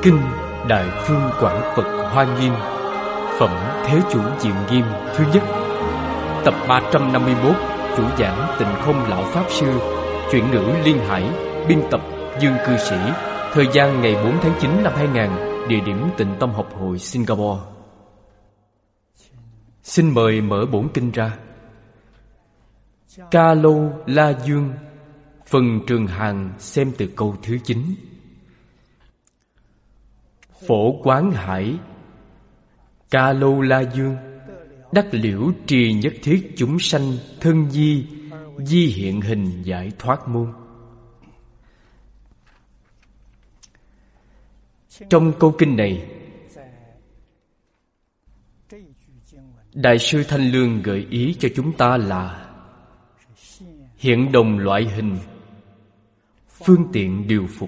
Kinh Đại Phương Quảng Phật Hoa Nghiêm, Phẩm Thế Chủ Diện Nghiêm thứ nhất, tập 351, chủ giảng Tịnh Không Lão Pháp Sư, chuyển ngữ Liên Hải, biên tập Dương Cư Sĩ, thời gian ngày 4 tháng 9 năm 2000, địa điểm Tịnh Tông Học Hội Singapore. Xin mời mở bổn kinh ra. Ca Lâu La Dương, phần Trường Hàng xem từ câu thứ 9. Phổ Quán Hải, Ca Lâu La Dương, đắc liễu trì nhất thiết chúng sanh thân di, di hiện hình giải thoát môn. Trong câu kinh này, Đại sư Thanh Lương gợi ý cho chúng ta là hiện đồng loại hình, phương tiện điều phục.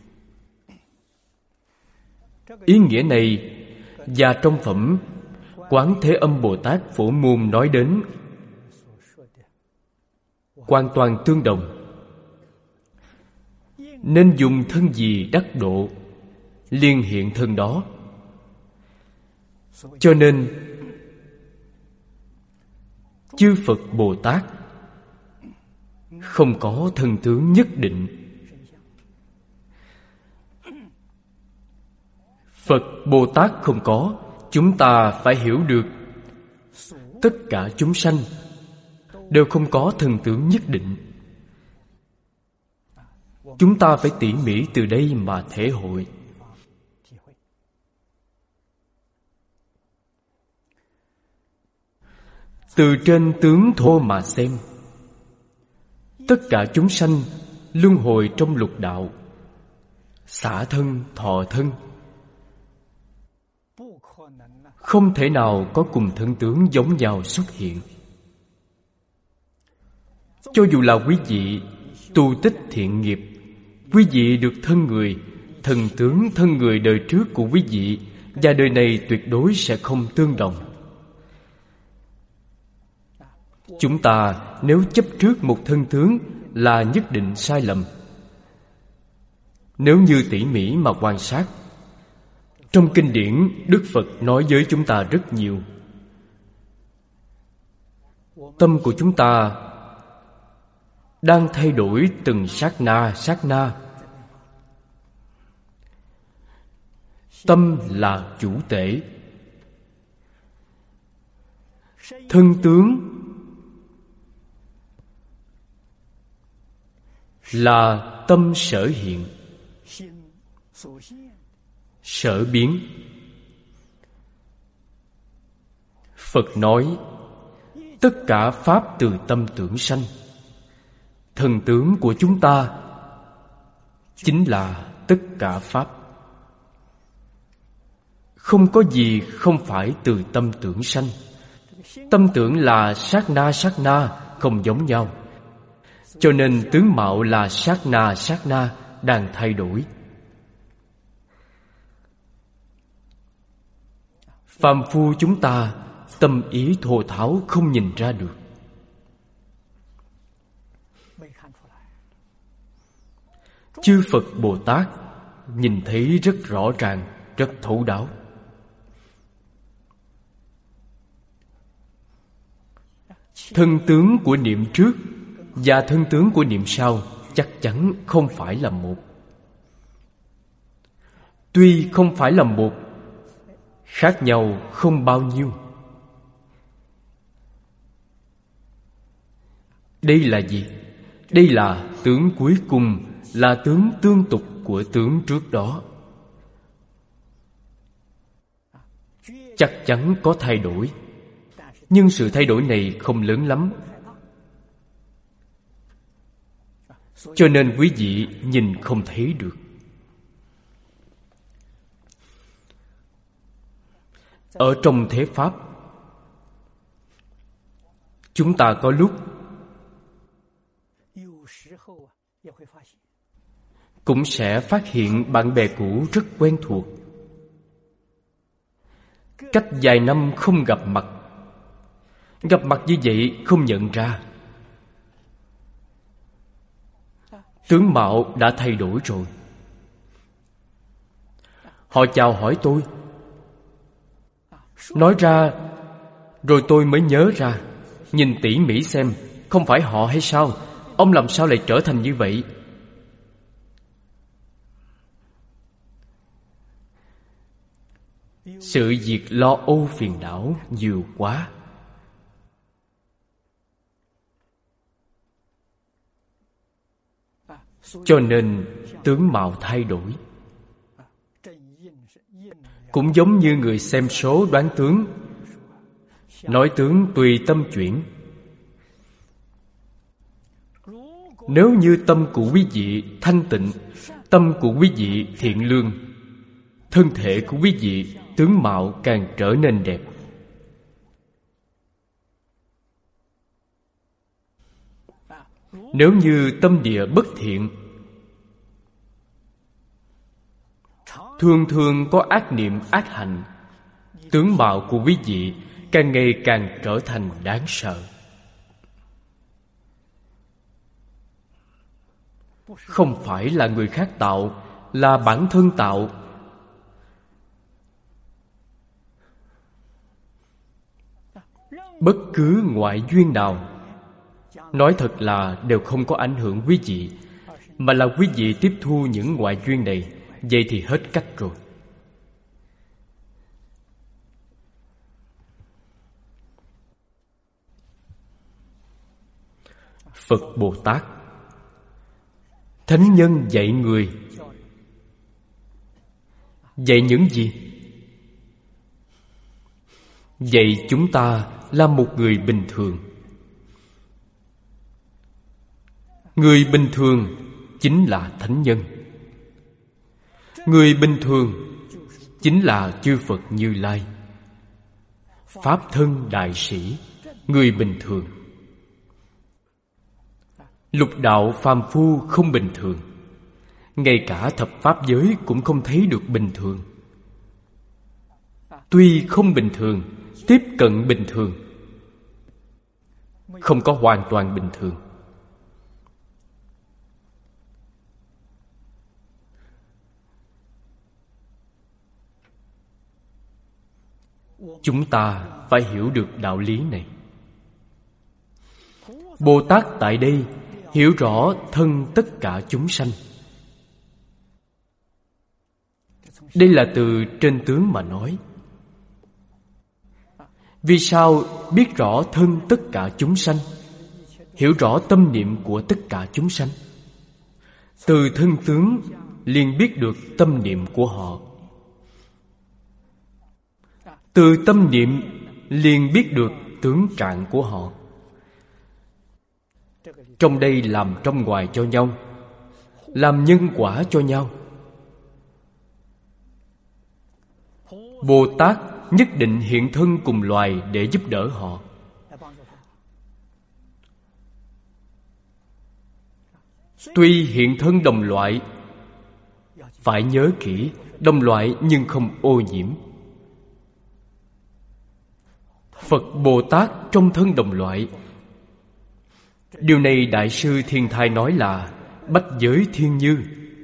Ý nghĩa này và trong phẩm Quán Thế Âm Bồ Tát Phổ Môn nói đến hoàn toàn tương đồng. Nên dùng thân gì đắc độ, liên hiện thân đó. Cho nên chư Phật Bồ Tát không có thân tướng nhất định. Phật Bồ Tát không có, chúng ta phải hiểu được tất cả chúng sanh đều không có thân tướng nhất định. Chúng ta phải tỉ mỉ từ đây mà thể hội. Từ trên tướng thô mà xem, tất cả chúng sanh luân hồi trong lục đạo, xả thân thọ thân, không thể nào có cùng thân tướng giống nhau xuất hiện. Cho dù là quý vị tu tích thiện nghiệp, quý vị được thân người, thần tướng thân người đời trước của quý vị và đời này tuyệt đối sẽ không tương đồng. Chúng ta nếu chấp trước một thân tướng là nhất định sai lầm. Nếu như tỉ mỉ mà quan sát, trong kinh điển Đức Phật nói với chúng ta rất nhiều. Tâm của chúng ta đang thay đổi từng sát na. Tâm là chủ tể. Thân tướng là tâm sở hiện, sở biến. Phật nói tất cả pháp từ tâm tưởng sanh. Thần tướng của chúng ta chính là tất cả pháp. Không có gì không phải từ tâm tưởng sanh. Tâm tưởng là sát na, không giống nhau. Cho nên tướng mạo là sát na đang thay đổi. Phàm phu chúng ta tâm ý thô tháo không nhìn ra được. Chư Phật Bồ Tát nhìn thấy rất rõ ràng, rất thấu đáo. Thân tướng của niệm trước và thân tướng của niệm sau chắc chắn không phải là một. Tuy không phải là một, khác nhau không bao nhiêu. Đây là gì? Đây là tướng cuối cùng, là tướng tương tục của tướng trước đó. Chắc chắn có thay đổi, nhưng sự thay đổi này không lớn lắm. Cho nên quý vị nhìn không thấy được. Ở trong thế Pháp, chúng ta có lúc cũng sẽ phát hiện bạn bè cũ rất quen thuộc. Cách vài năm không gặp mặt như vậy không nhận ra. Tướng mạo đã thay đổi rồi. Họ chào hỏi tôi. Nói ra rồi tôi mới nhớ ra, nhìn tỉ mỉ xem, không phải họ hay sao? Ông làm sao lại trở thành như vậy? Sự việc lo âu phiền não nhiều quá. Cho nên tướng mạo thay đổi. Cũng giống như người xem số đoán tướng. Nói tướng tùy tâm chuyển. Nếu như tâm của quý vị thanh tịnh, tâm của quý vị thiện lương, thân thể của quý vị tướng mạo càng trở nên đẹp. Nếu như tâm địa bất thiện, thường thường có ác niệm ác hạnh, tướng mạo của quý vị càng ngày càng trở thành đáng sợ. Không phải là người khác tạo, là bản thân tạo. Bất cứ ngoại duyên nào, nói thật là đều không có ảnh hưởng quý vị, mà là quý vị tiếp thu những ngoại duyên này. Vậy thì hết cách rồi. Phật Bồ Tát, thánh nhân dạy người. Dạy những gì? Dạy chúng ta là một người bình thường. Người bình thường chính là thánh nhân. Người bình thường chính là chư Phật Như Lai, Pháp thân đại sĩ. Người bình thường. Lục đạo phàm phu không bình thường. Ngay cả thập pháp giới cũng không thấy được bình thường. Tuy không bình thường, tiếp cận bình thường, không có hoàn toàn bình thường. Chúng ta phải hiểu được đạo lý này. Bồ Tát tại đây hiểu rõ thân tất cả chúng sanh. Đây là từ trên tướng mà nói. Vì sao biết rõ thân tất cả chúng sanh? Hiểu rõ tâm niệm của tất cả chúng sanh. Từ thân tướng liền biết được tâm niệm của họ. Từ tâm niệm liền biết được tướng trạng của họ. Trong đây làm trong ngoài cho nhau, làm nhân quả cho nhau. Bồ Tát nhất định hiện thân cùng loài để giúp đỡ họ. Tuy hiện thân đồng loại, phải nhớ kỹ, đồng loại nhưng không ô nhiễm. Phật Bồ Tát trong thân đồng loại. Điều này Đại sư Thiên Thai nói là bách giới thiên như.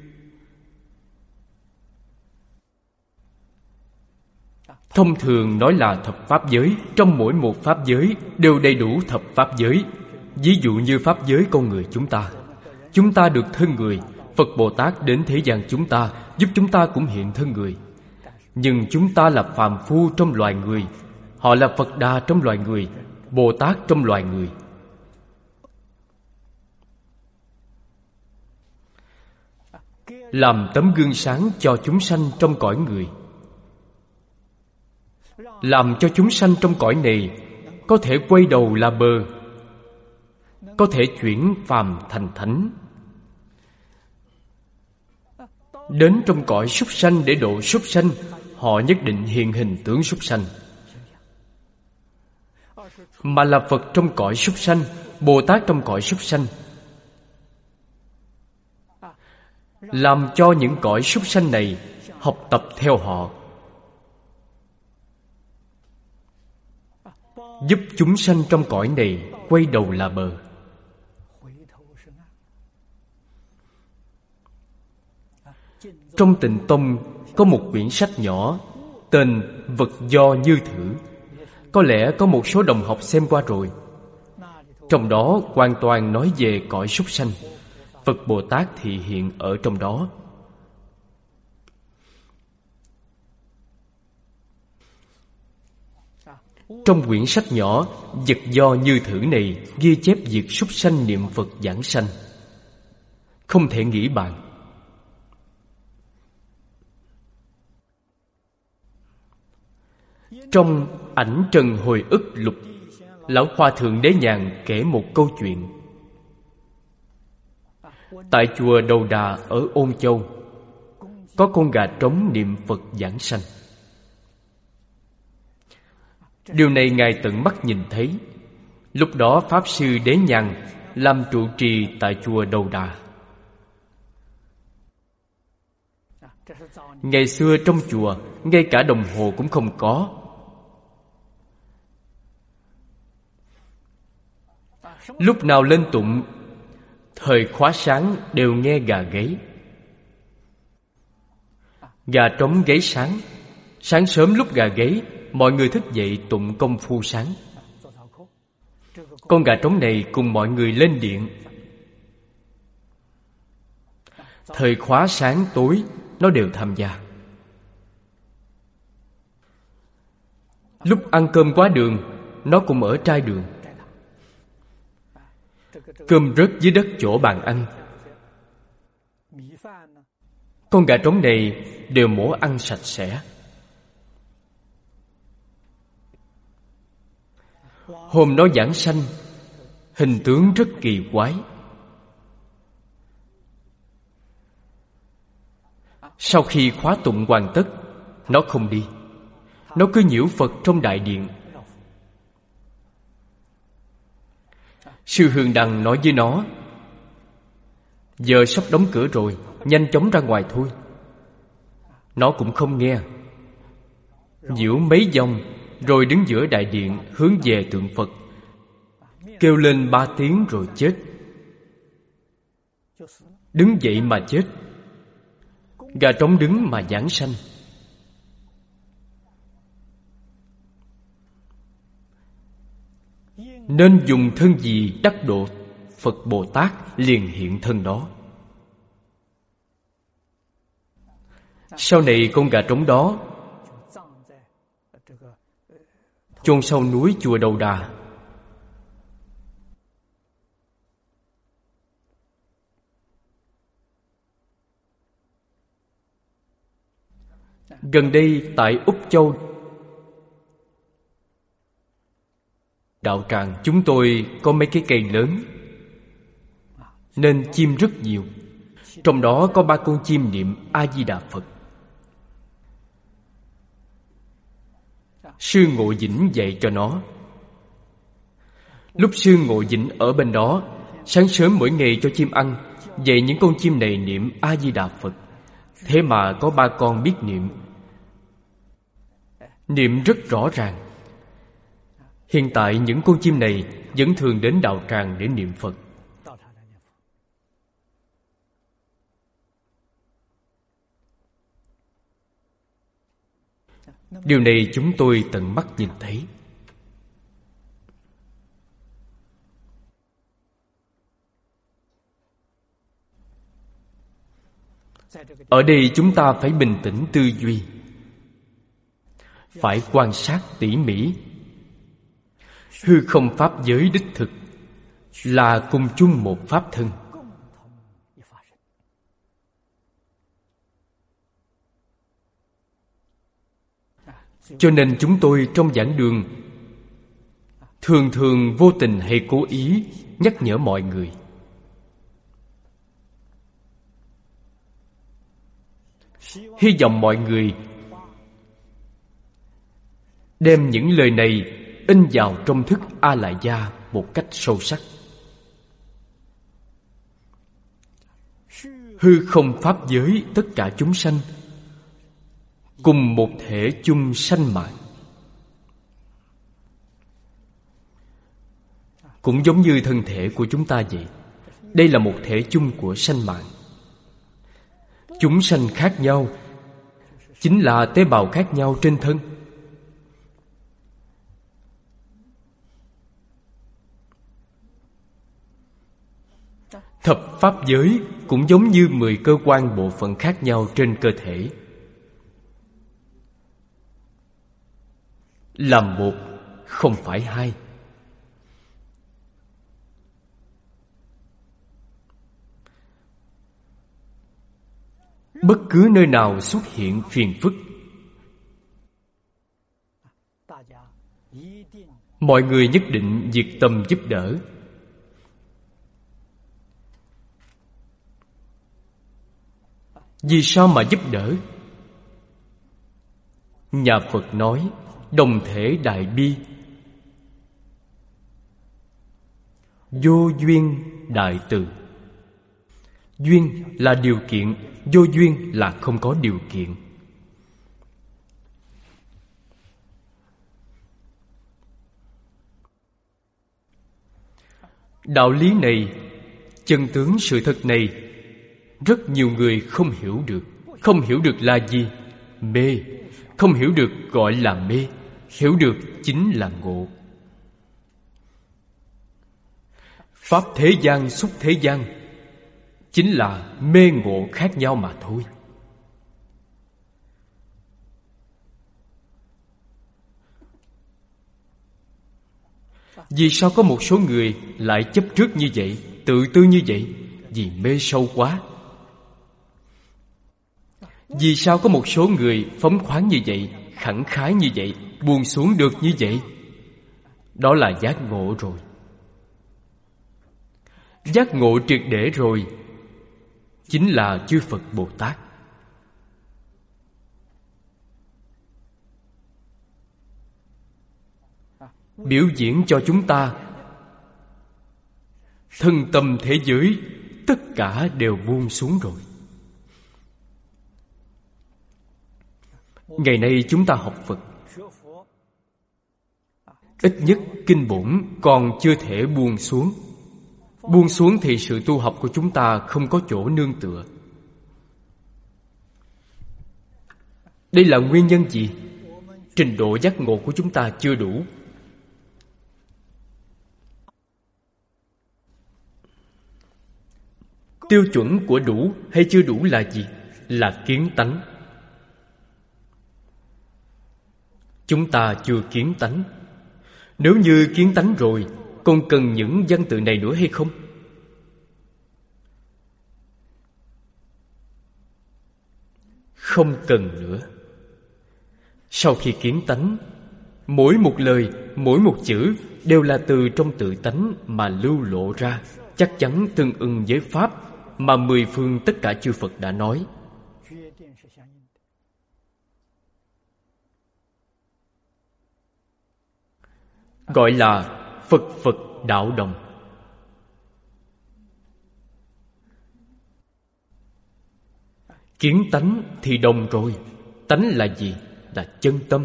Thông thường nói là thập pháp giới. Trong mỗi một pháp giới đều đầy đủ thập pháp giới. Ví dụ như pháp giới con người chúng ta được thân người. Phật Bồ Tát đến thế gian chúng ta, giúp chúng ta cũng hiện thân người. Nhưng chúng ta là phàm phu trong loài người, họ là Phật Đà trong loài người, Bồ Tát trong loài người. Làm tấm gương sáng cho chúng sanh trong cõi người, làm cho chúng sanh trong cõi này có thể quay đầu là bờ, có thể chuyển phàm thành thánh. Đến trong cõi súc sanh để độ súc sanh, họ nhất định hiện hình tướng súc sanh. Mà là Phật trong cõi súc sanh, Bồ Tát trong cõi súc sanh, làm cho những cõi súc sanh này học tập theo họ, giúp chúng sanh trong cõi này quay đầu là bờ. Trong Tịnh Tông có một quyển sách nhỏ tên Vật Do Như Thử. Có lẽ có một số đồng học xem qua rồi. Trong đó hoàn toàn nói về cõi súc sanh. Phật Bồ Tát thị hiện ở trong đó. Trong quyển sách nhỏ Vật Do Như Thử này ghi chép việc súc sanh niệm Phật giảng sanh, không thể nghĩ bàn. Trong Ảnh Trần Hồi Ức Lục, Lão Hòa Thượng Đế Nhàn kể một câu chuyện. Tại chùa Đầu Đà ở Ôn Châu, có con gà trống niệm Phật giảng sanh. Điều này Ngài tận mắt nhìn thấy. Lúc đó Pháp Sư Đế Nhàn làm trụ trì tại chùa Đầu Đà. Ngày xưa trong chùa, ngay cả đồng hồ cũng không có. Lúc nào lên tụng, thời khóa sáng đều nghe gà gáy. Gà trống gáy sáng. Sáng sớm lúc gà gáy, mọi người thức dậy tụng công phu sáng. Con gà trống này cùng mọi người lên điện. Thời khóa sáng tối, nó đều tham gia. Lúc ăn cơm quá đường, nó cũng ở trai đường. Cơm rớt dưới đất chỗ bàn ăn, con gà trống này đều mổ ăn sạch sẽ. Hôm nó giảng sanh, hình tướng rất kỳ quái. Sau khi khóa tụng hoàn tất, nó không đi. Nó cứ nhiễu Phật trong đại điện. Sư Hương Đăng nói với nó: giờ sắp đóng cửa rồi, nhanh chóng ra ngoài thôi. Nó cũng không nghe. Nhiễu mấy vòng, rồi đứng giữa đại điện hướng về tượng Phật, kêu lên 3 tiếng rồi chết. Đứng dậy mà chết. Gà trống đứng mà giảng sanh. Nên dùng thân gì đắc độ, Phật Bồ Tát liền hiện thân đó. Sau này con gà trống đó chôn sau núi chùa Đầu Đà. Gần đây tại Úc Châu, đạo tràng chúng tôi có mấy cái cây lớn, nên chim rất nhiều. Trong đó có 3 con chim niệm A-di-đà Phật. Sư Ngộ Dĩnh dạy cho nó. Lúc Sư Ngộ Dĩnh ở bên đó, sáng sớm mỗi ngày cho chim ăn, dạy những con chim này niệm A-di-đà Phật. Thế mà có 3 con biết niệm. Niệm rất rõ ràng. Hiện tại những con chim này vẫn thường đến đạo tràng để niệm Phật. Điều này chúng tôi tận mắt nhìn thấy. Ở đây chúng ta phải bình tĩnh tư duy, phải quan sát tỉ mỉ. Hư không pháp giới đích thực là cùng chung một pháp thân. Cho nên chúng tôi trong giảng đường thường thường vô tình hay cố ý nhắc nhở mọi người. Hy vọng mọi người đem những lời này in vào trong thức A Lại Gia một cách sâu sắc. Hư không pháp giới tất cả chúng sanh cùng một thể chung sanh mạng. Cũng giống như thân thể của chúng ta vậy. Đây là một thể chung của sanh mạng. Chúng sanh khác nhau chính là tế bào khác nhau trên thân. Thập pháp giới cũng giống như 10 cơ quan bộ phận khác nhau trên cơ thể. Làm một, không phải hai. Bất cứ nơi nào xuất hiện phiền phức, mọi người nhất định nhiệt tâm giúp đỡ. Vì sao mà giúp đỡ? Nhà Phật nói đồng thể đại bi, vô duyên đại từ. Duyên là điều kiện, vô duyên là không có điều kiện. Đạo lý này, chân tướng sự thật này, rất nhiều người không hiểu được. Không hiểu được là gì? Mê. Không hiểu được gọi là mê. Hiểu được chính là ngộ. Pháp thế gian xuất thế gian chính là mê ngộ khác nhau mà thôi. Vì sao có một số người lại chấp trước như vậy, tự tư như vậy? Vì mê sâu quá. Vì sao có một số người phóng khoáng như vậy, khẳng khái như vậy, buông xuống được như vậy? Đó là giác ngộ rồi. Giác ngộ triệt để rồi chính là chư Phật Bồ Tát. Biểu diễn cho chúng ta thân tâm thế giới tất cả đều buông xuống rồi. Ngày nay chúng ta học Phật, ít nhất kinh bổn còn chưa thể buông xuống. Buông xuống thì sự tu học của chúng ta không có chỗ nương tựa. Đây là nguyên nhân gì? Trình độ giác ngộ của chúng ta chưa đủ. Tiêu chuẩn của đủ hay chưa đủ là gì? Là kiến tánh. Chúng ta chưa kiến tánh. Nếu như kiến tánh rồi, còn cần những văn tự này nữa hay không? Không cần nữa. Sau khi kiến tánh, mỗi một lời, mỗi một chữ đều là từ trong tự tánh mà lưu lộ ra, chắc chắn tương ưng với Pháp mà 10 phương tất cả chư Phật đã nói. Gọi là Phật Phật đạo đồng. Kiến tánh thì đồng rồi. Tánh là gì? Là chân tâm.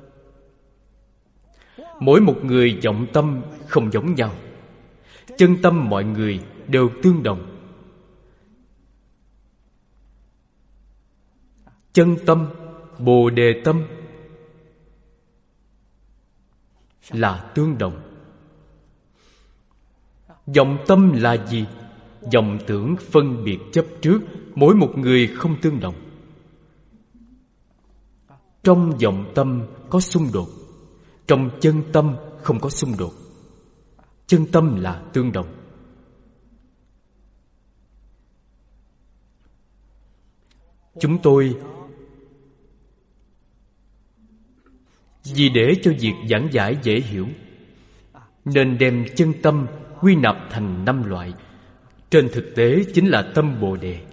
Mỗi một người vọng tâm không giống nhau. Chân tâm mọi người đều tương đồng. Chân tâm, Bồ Đề tâm là tương đồng. Vọng tâm là gì? Vọng tưởng phân biệt chấp trước, mỗi một người không tương đồng. Trong vọng tâm có xung đột, trong chân tâm không có xung đột. Chân tâm là tương đồng. Chúng tôi vì để cho việc giảng giải dễ hiểu nên đem chân tâm quy nạp thành 5 loại. Trên thực tế chính là tâm Bồ Đề.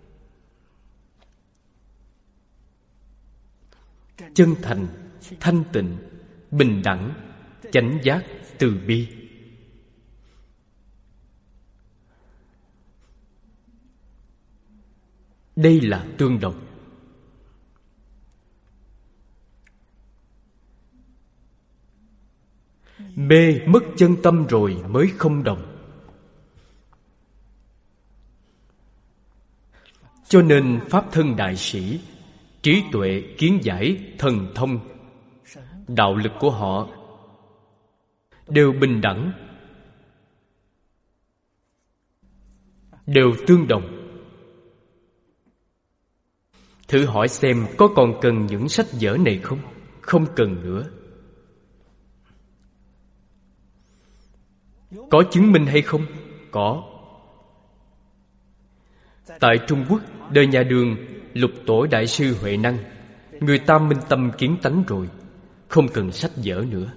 Chân thành, thanh tịnh, bình đẳng, chánh giác, từ bi. Đây là tương đồng. Mê mất chân tâm rồi mới không đồng. Cho nên Pháp thân đại sĩ, trí tuệ, kiến giải, thần thông, đạo lực của họ đều bình đẳng, đều tương đồng. Thử hỏi xem có còn cần những sách vở này không? Không cần nữa. Có chứng minh hay không? Có. Tại Trung Quốc, đời nhà Đường, Lục Tổ Đại sư Huệ Năng, người ta minh tâm kiến tánh rồi, không cần sách vở nữa.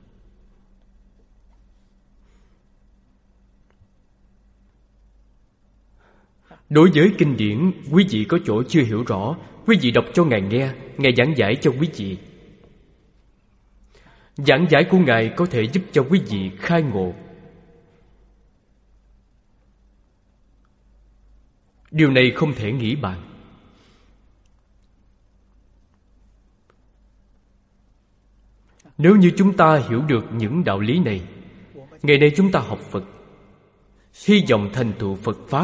Đối với kinh điển, quý vị có chỗ chưa hiểu rõ, quý vị đọc cho Ngài nghe, Ngài giảng giải cho quý vị. Giảng giải của Ngài có thể giúp cho quý vị khai ngộ. Điều này không thể nghĩ bàn. Nếu như chúng ta hiểu được những đạo lý này, ngày nay chúng ta học Phật, hy vọng thành tựu Phật Pháp,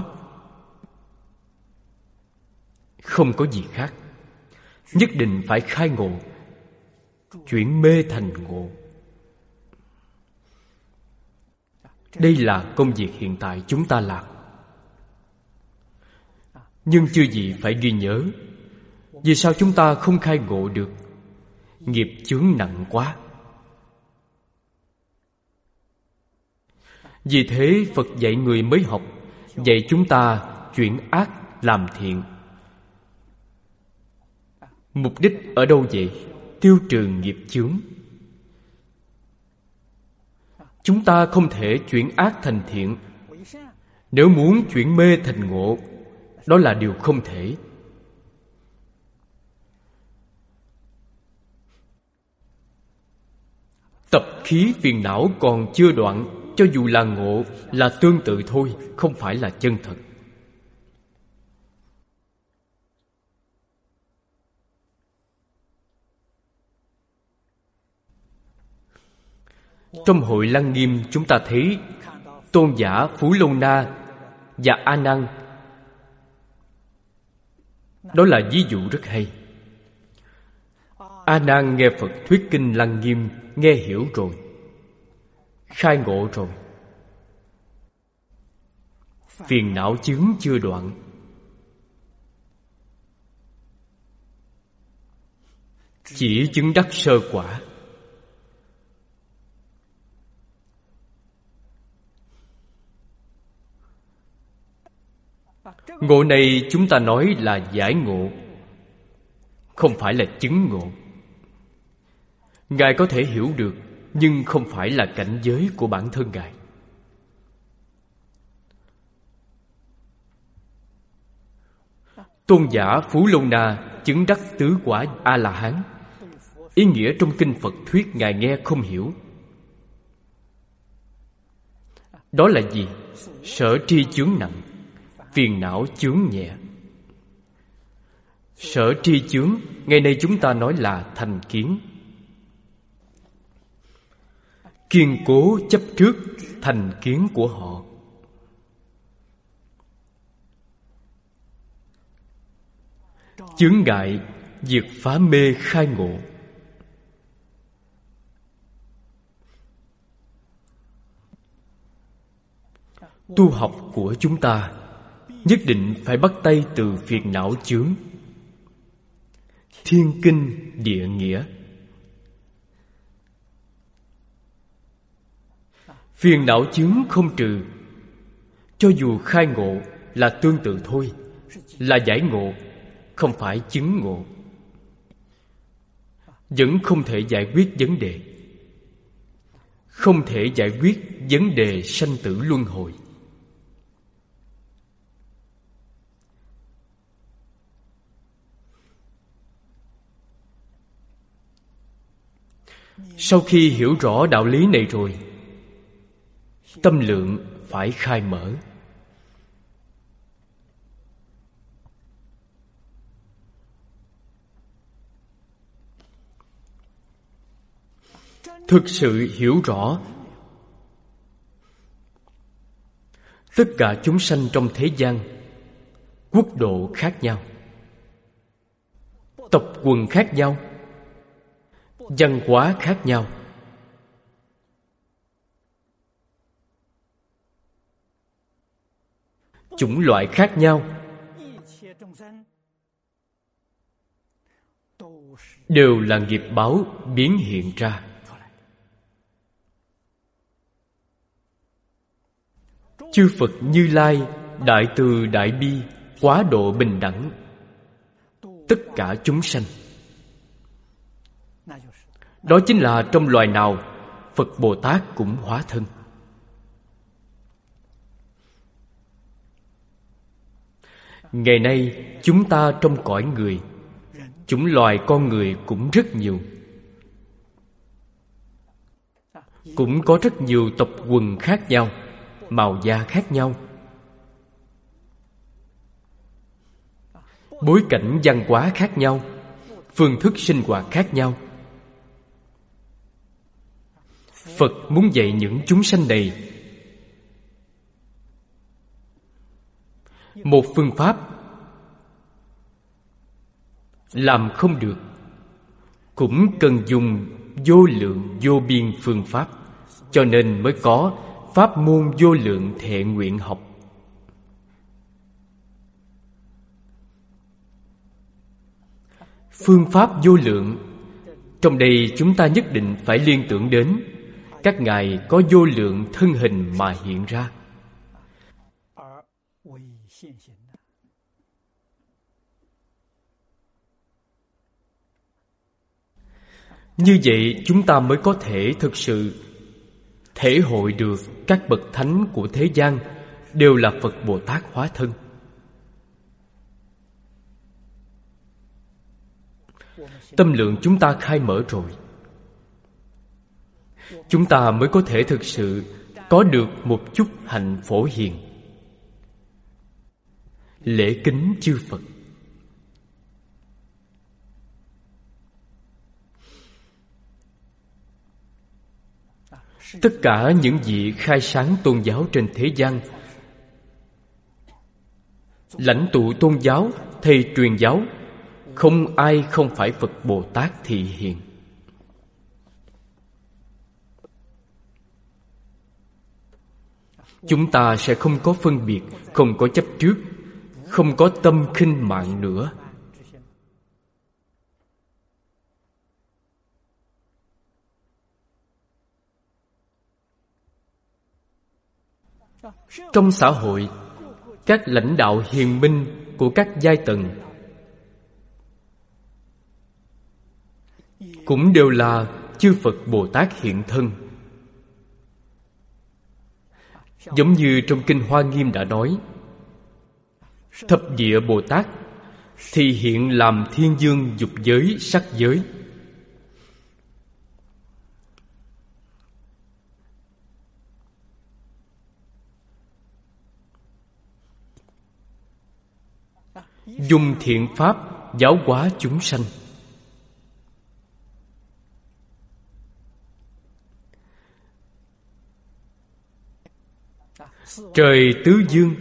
không có gì khác. Nhất định phải khai ngộ, chuyển mê thành ngộ. Đây là công việc hiện tại chúng ta làm. Nhưng chư vị phải ghi nhớ, vì sao chúng ta không khai ngộ được? Nghiệp chướng nặng quá. Vì thế Phật dạy người mới học, dạy chúng ta chuyển ác làm thiện. Mục đích ở đâu vậy? Tiêu trừ nghiệp chướng. Chúng ta không thể chuyển ác thành thiện. Nếu muốn chuyển mê thành ngộ, đó là điều không thể. Tập khí phiền não còn chưa đoạn, cho dù là ngộ, là tương tự thôi, không phải là chân thật. Trong hội Lăng Nghiêm chúng ta thấy tôn giả Phú Lâu Na và A Nan. Đó là ví dụ rất hay. A Nan nghe Phật thuyết kinh Lăng Nghiêm, nghe hiểu rồi, khai ngộ rồi. Phiền não chướng chưa đoạn. Chỉ chứng đắc sơ quả. Ngộ này chúng ta nói là giải ngộ, không phải là chứng ngộ. Ngài có thể hiểu được, nhưng không phải là cảnh giới của bản thân Ngài. Tôn giả Phú Lâu Na chứng đắc tứ quả A-la-hán. Ý nghĩa trong kinh Phật thuyết Ngài nghe không hiểu. Đó là gì? Sở tri chướng nặng, phiền não chướng nhẹ. Sở tri chướng, ngày nay chúng ta nói là thành kiến. Kiên cố chấp trước thành kiến của họ. Chướng ngại diệt phá mê khai ngộ. Tu học của chúng ta nhất định phải bắt tay từ phiền não chướng. Thiên kinh địa nghĩa. Phiền não chướng không trừ, cho dù khai ngộ là tương tự thôi, là giải ngộ, không phải chứng ngộ. Vẫn không thể giải quyết vấn đề, không thể giải quyết vấn đề sanh tử luân hồi. Sau khi hiểu rõ đạo lý này rồi, tâm lượng phải khai mở. Thực sự hiểu rõ tất cả chúng sanh trong thế gian quốc độ khác nhau, tộc quần khác nhau, văn hóa khác nhau. Chủng loại khác nhau, đều là nghiệp báo biến hiện ra. Chư Phật Như Lai đại từ đại bi, quá độ bình đẳng tất cả chúng sanh. Đó chính là trong loài nào Phật Bồ Tát cũng hóa thân. Ngày nay chúng ta trong cõi người, chủng loài con người cũng rất nhiều, cũng có rất nhiều tộc quần khác nhau, màu da khác nhau, bối cảnh văn hóa khác nhau, phương thức sinh hoạt khác nhau. Phật muốn dạy những chúng sanh này một phương pháp, làm không được cũng cần dùng vô lượng vô biên phương pháp, cho nên mới có pháp môn vô lượng thệ nguyện học. Phương pháp vô lượng, trong đây chúng ta nhất định phải liên tưởng đến các ngài có vô lượng thân hình mà hiện ra. Như vậy chúng ta mới có thể thực sự thể hội được các bậc thánh của thế gian đều là Phật Bồ Tát hóa thân. Tâm lượng chúng ta khai mở rồi, chúng ta mới có thể thực sự có được một chút hạnh phổ hiền, lễ kính chư Phật. Tất cả những vị khai sáng tôn giáo trên thế gian, lãnh tụ tôn giáo, thầy truyền giáo, không ai không phải Phật Bồ Tát thị hiện. Chúng ta sẽ không có phân biệt, không có chấp trước, không có tâm khinh mạng nữa. Trong xã hội, các lãnh đạo hiền minh của các giai tầng cũng đều là chư Phật Bồ Tát hiện thân. Giống như trong Kinh Hoa Nghiêm đã nói, thập địa Bồ Tát thì hiện làm thiên dương dục giới sắc giới. Dùng thiện pháp giáo hóa chúng sanh. Trời tứ dương,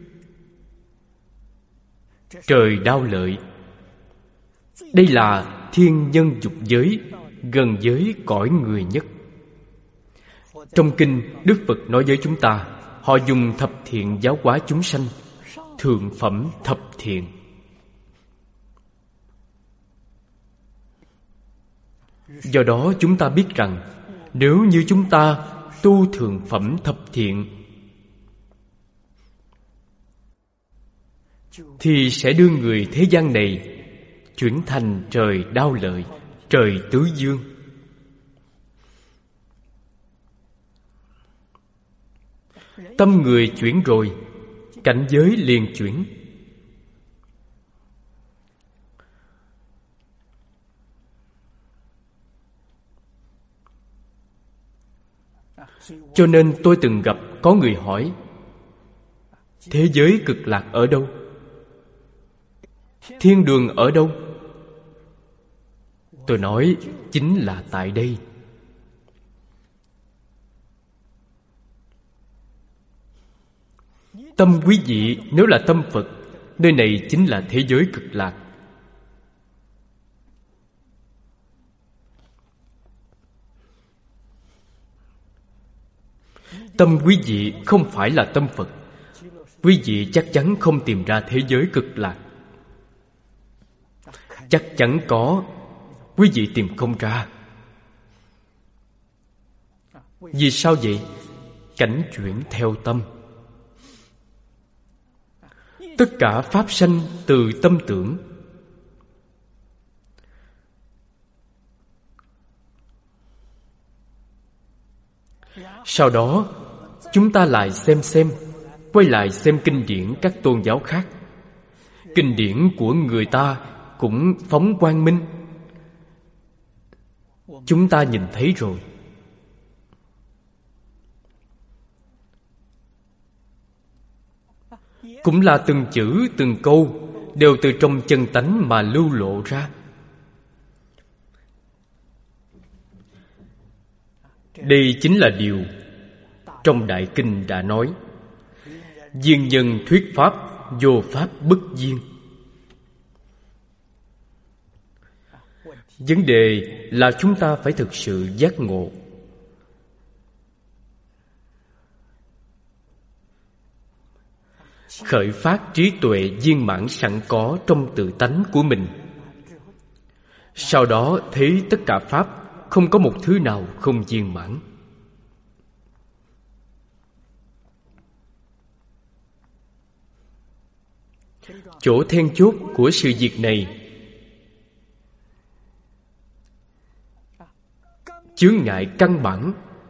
trời đao lợi, đây là thiên nhân dục giới, gần giới cõi người nhất. Trong kinh, Đức Phật nói với chúng ta, họ dùng thập thiện giáo hóa chúng sanh, thượng phẩm thập thiện. Do đó chúng ta biết rằng, nếu như chúng ta tu thượng phẩm thập thiện thì sẽ đưa người thế gian này chuyển thành trời đao lợi, trời tứ dương. Tâm người chuyển rồi, cảnh giới liền chuyển. Cho nên tôi từng gặp có người hỏi, thế giới cực lạc ở đâu? Thiên đường ở đâu? Tôi nói, chính là tại đây. Tâm quý vị nếu là tâm Phật nơi này chính là thế giới cực lạc. Tâm quý vị không phải là tâm Phật, quý vị chắc chắn không tìm ra thế giới cực lạc. Chắc chắn có, quý vị tìm không ra. Vì sao vậy? Cảnh chuyển theo tâm. Tất cả pháp sanh từ tâm tưởng. Sau đó chúng ta lại xem, quay lại xem kinh điển các tôn giáo khác. Kinh điển của người ta cũng phóng quang minh. Chúng ta nhìn thấy rồi. Cũng là từng chữ, từng câu đều từ trong chân tánh mà lưu lộ ra. Đây chính là điều trong Đại Kinh đã nói: Duyên nhân thuyết pháp, vô pháp bất duyên. Vấn đề là chúng ta phải thực sự giác ngộ. Khởi phát trí tuệ viên mãn sẵn có trong tự tánh của mình. Sau đó thấy tất cả pháp không có một thứ nào không viên mãn. Chỗ then chốt của sự việc này, chướng ngại căn bản,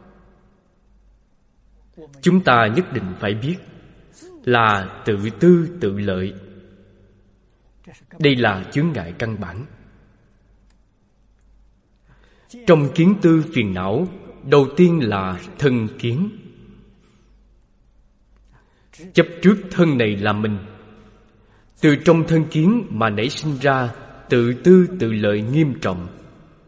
chúng ta nhất định phải biết là tự tư tự lợi. Đây là chướng ngại căn bản. Trong kiến tư phiền não, đầu tiên là thân kiến. Chấp trước thân này là mình. Từ trong thân kiến mà nảy sinh ra tự tư tự lợi nghiêm trọng.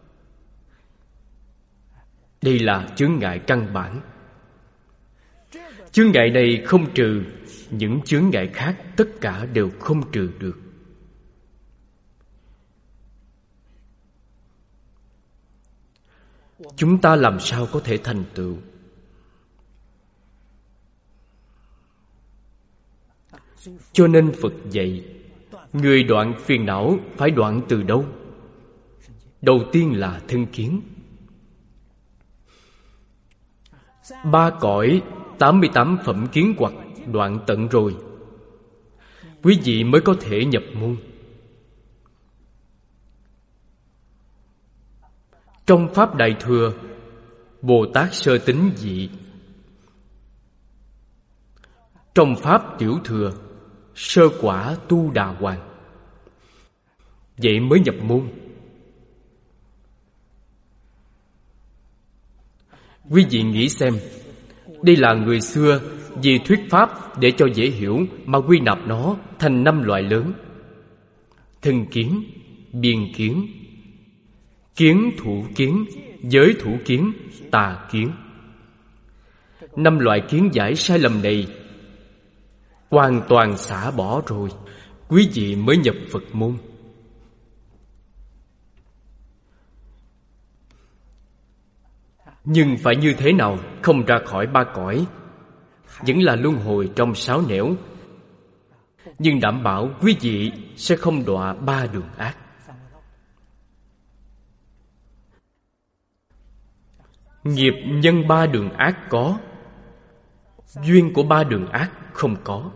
Đây là chướng ngại căn bản. Chướng ngại này không trừ, những chướng ngại khác tất cả đều không trừ được. Chúng ta làm sao có thể thành tựu? Cho nên Phật dạy, người đoạn phiền não phải đoạn từ đâu? Đầu tiên là thân kiến. 3 cõi 88 phẩm kiến hoặc đoạn tận rồi, quý vị mới có thể nhập môn. Trong Pháp Đại Thừa, Bồ Tát sơ tính dị. Trong Pháp Tiểu Thừa, sơ quả tu đà hoàng. Vậy mới nhập môn. Quý vị nghĩ xem, đây là người xưa vì thuyết pháp để cho dễ hiểu mà quy nạp nó thành 5 loại lớn: thân kiến, biên kiến, kiến thủ kiến, giới thủ kiến, tà kiến. 5 loại kiến giải sai lầm này hoàn toàn xả bỏ rồi, quý vị mới nhập Phật môn. Nhưng phải như thế nào không ra khỏi 3 cõi, vẫn là luân hồi trong 6 nẻo. Nhưng đảm bảo quý vị sẽ không đọa 3 đường ác. Nghiệp nhân 3 đường ác có, duyên của 3 đường ác không có.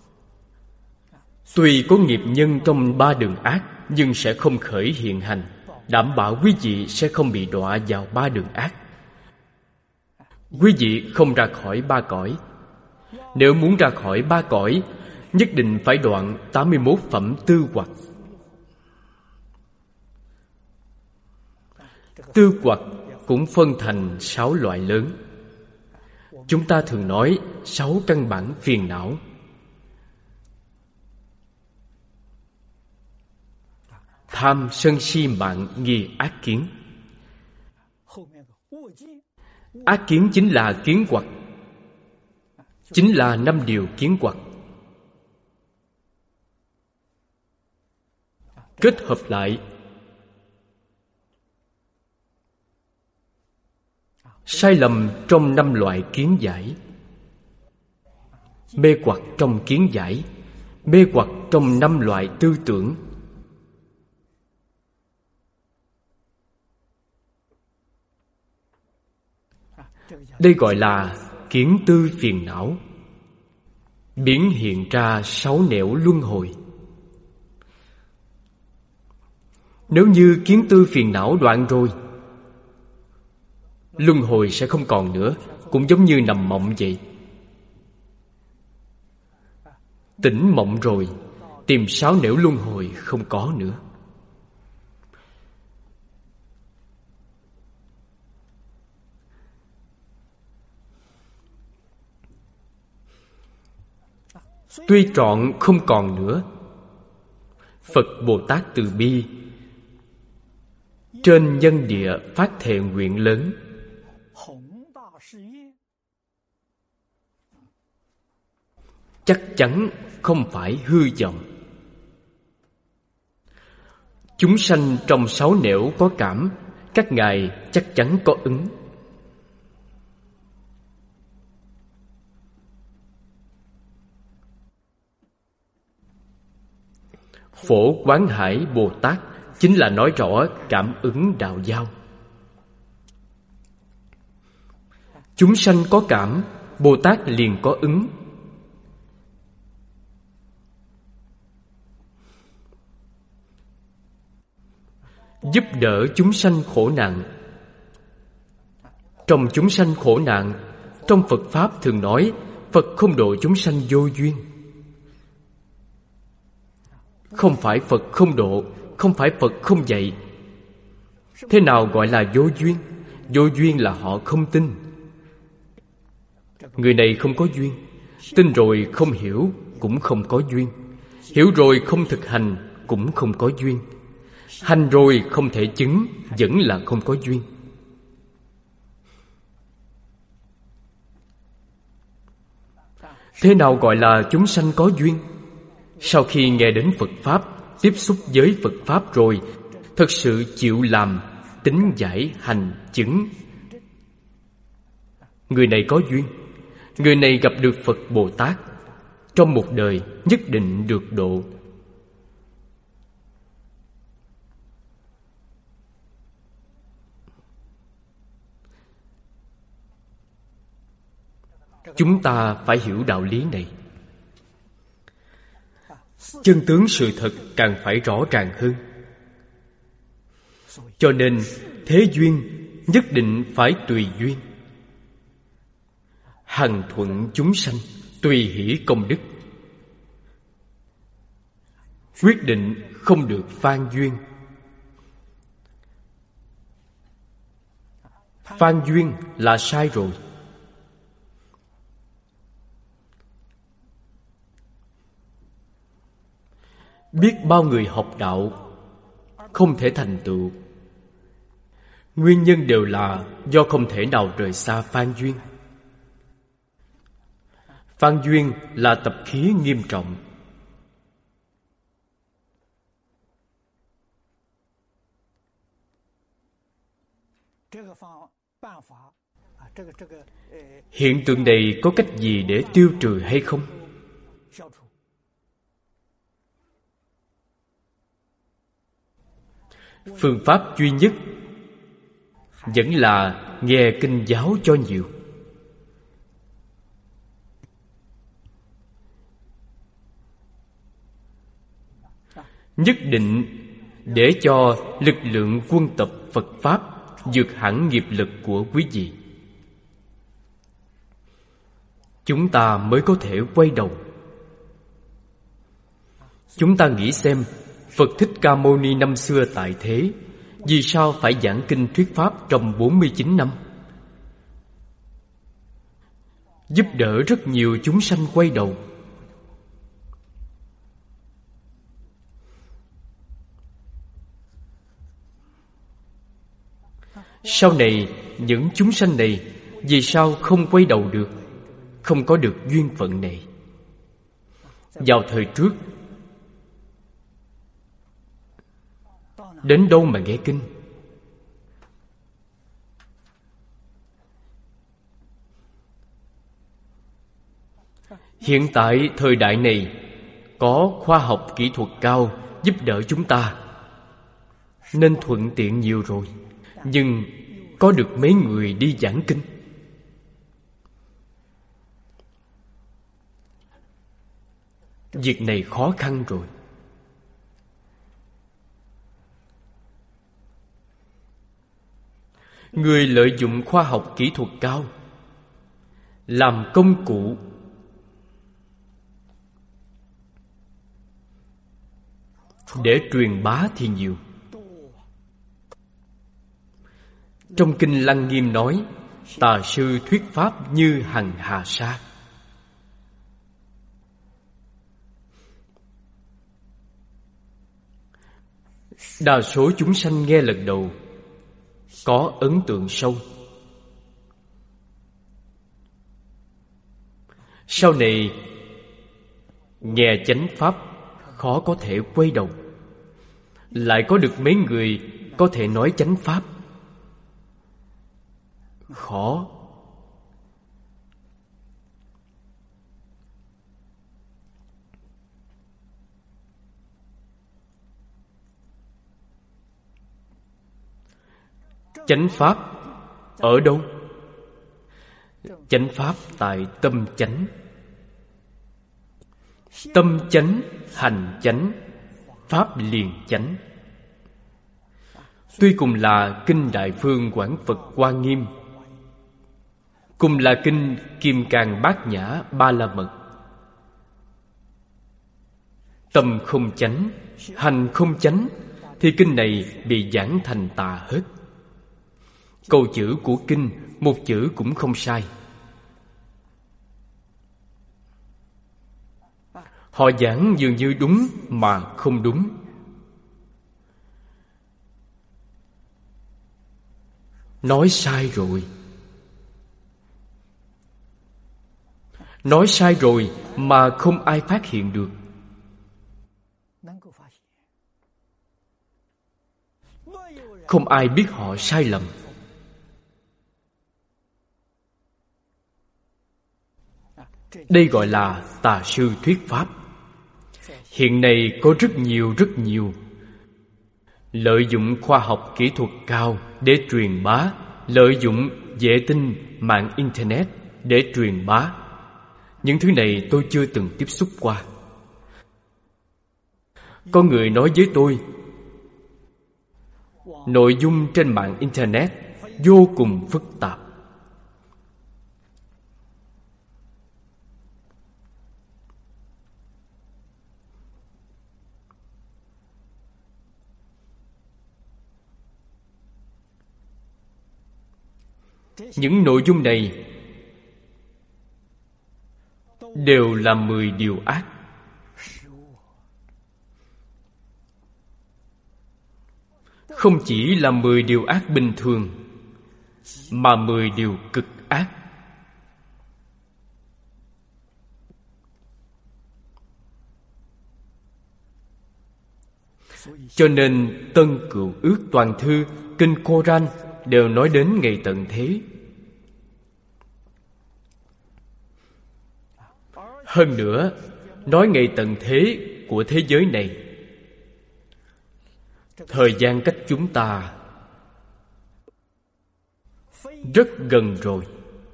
Tuy có nghiệp nhân trong 3 đường ác, nhưng sẽ không khởi hiện hành. Đảm bảo quý vị sẽ không bị đọa vào 3 đường ác. Quý vị không ra khỏi 3 cõi. Nếu muốn ra khỏi 3 cõi, nhất định phải đoạn 81 phẩm tư hoặc. Tư hoặc cũng phân thành 6 loại lớn. Chúng ta thường nói 6 căn bản phiền não. Tham, sân, si, mạng, nghi, ác kiến. Ác kiến chính là kiến hoặc, chính là 5 điều kiến hoặc. kết hợp lại. Sai lầm trong 5 loại kiến giải. Mê hoặc trong kiến giải, mê hoặc trong 5 loại tư tưởng. Đây gọi là kiến tư phiền não, biến hiện ra 6 nẻo luân hồi. Nếu như kiến tư phiền não đoạn rồi, luân hồi sẽ không còn nữa, cũng giống như nằm mộng vậy. Tỉnh mộng rồi, tìm 6 nẻo luân hồi không có nữa. Tuy trọn không còn nữa, Phật Bồ Tát từ bi trên nhân địa phát thệ nguyện lớn, chắc chắn không phải hư vọng. Chúng sanh trong 6 nẻo có cảm, các ngài chắc chắn có ứng. Phổ Quán Hải Bồ Tát chính là nói rõ cảm ứng đạo giao. Chúng sanh có cảm, Bồ Tát liền có ứng. Giúp đỡ chúng sanh khổ nạn. Trong chúng sanh khổ nạn, trong Phật Pháp thường nói Phật không độ chúng sanh vô duyên. Không phải Phật không độ, không phải Phật không dạy. Thế nào gọi là vô duyên? Vô duyên là họ không tin. Người này không có duyên. Tin rồi không hiểu, cũng không có duyên. Hiểu rồi không thực hành, cũng không có duyên. Hành rồi không thể chứng, vẫn là không có duyên. Thế nào gọi là chúng sanh có duyên? Sau khi nghe đến Phật Pháp, tiếp xúc với Phật Pháp rồi, thật sự chịu làm, tín giải hành chứng. Người này có duyên. Người này gặp được Phật Bồ Tát, trong một đời nhất định được độ. Chúng ta phải hiểu đạo lý này. Chân tướng sự thật càng phải rõ ràng hơn. Cho nên thế duyên nhất định phải tùy duyên. Hằng thuận chúng sanh, tùy hỷ công đức. Quyết định không được phan duyên. Phan duyên là sai rồi. Biết bao người học đạo không thể thành tựu, nguyên nhân đều là do không thể nào rời xa phan duyên. Phan duyên là tập khí nghiêm trọng. Hiện tượng này có cách gì để tiêu trừ hay không? Phương pháp duy nhất vẫn là nghe kinh giáo cho nhiều. Nhất định để cho lực lượng quân tập Phật Pháp vượt hẳn nghiệp lực của quý vị, chúng ta mới có thể quay đầu. Chúng ta nghĩ xem, Phật Thích Ca Mâu Ni năm xưa tại thế, vì sao phải giảng kinh thuyết pháp trong 49 năm? Giúp đỡ rất nhiều chúng sanh quay đầu. Sau này, những chúng sanh này vì sao không quay đầu được, không có được duyên phận này? Vào thời trước, Đến đâu mà nghe kinh? Hiện tại thời đại này có khoa học kỹ thuật cao giúp đỡ chúng ta, nên thuận tiện nhiều rồi. Nhưng có được mấy người đi giảng kinh? Việc này khó khăn rồi. Người lợi dụng khoa học kỹ thuật cao làm công cụ để truyền bá thì nhiều. Trong Kinh Lăng Nghiêm nói, tà sư thuyết pháp như hằng hà sa. Đa số chúng sanh nghe lần đầu có ấn tượng sâu. Sau này nghe chánh pháp khó có thể quay đầu. Lại có được mấy người có thể nói chánh pháp, khó. Chánh pháp ở đâu? Chánh pháp tại tâm chánh. Tâm chánh, hành chánh, pháp liền chánh. Tuy cùng là Kinh Đại Phương Quảng Phật Hoa Nghiêm, cùng là Kinh Kim Cang Bát Nhã Ba La Mật, tâm không chánh, hành không chánh, thì kinh này bị giảng thành tà hết. Câu chữ của kinh một chữ cũng không sai. Họ giảng dường như đúng mà không đúng. Nói sai rồi. Nói sai rồi mà không ai phát hiện được. Không ai biết họ sai lầm. Đây gọi là tà sư thuyết pháp. Hiện nay có rất nhiều lợi dụng khoa học kỹ thuật cao để truyền bá, lợi dụng vệ tinh mạng Internet để truyền bá. Những thứ này tôi chưa từng tiếp xúc qua. Có người nói với tôi, nội dung trên mạng Internet vô cùng phức tạp. Những nội dung này đều là 10 điều ác. Không chỉ là 10 điều ác bình thường, mà 10 điều cực ác. Cho nên Tân Cựu Ước Toàn Thư, Kinh Koran đều nói đến ngày tận thế. Hơn nữa, nói ngày tận thế của thế giới này, thời gian cách chúng ta rất gần rồi.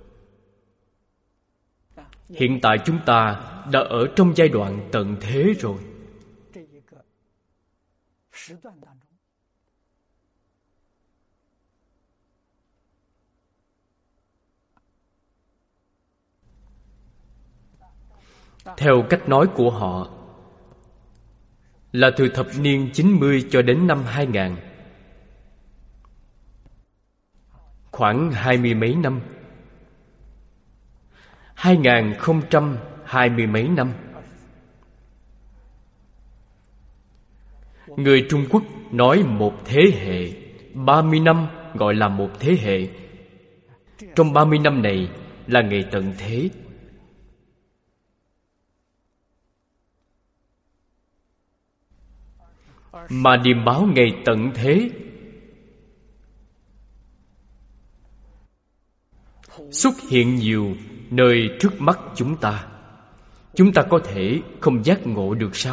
Hiện tại chúng ta đã ở trong giai đoạn tận thế rồi. Theo cách nói của họ, là từ thập niên 90 cho đến năm 2000, khoảng 20 mấy năm, 2020 mấy năm. Người Trung Quốc nói một thế hệ, 30 năm gọi là một thế hệ. Trong 30 năm này là ngày tận thế. mà điềm báo ngày tận thế xuất hiện nhiều nơi trước mắt chúng ta có thể không giác ngộ được sao?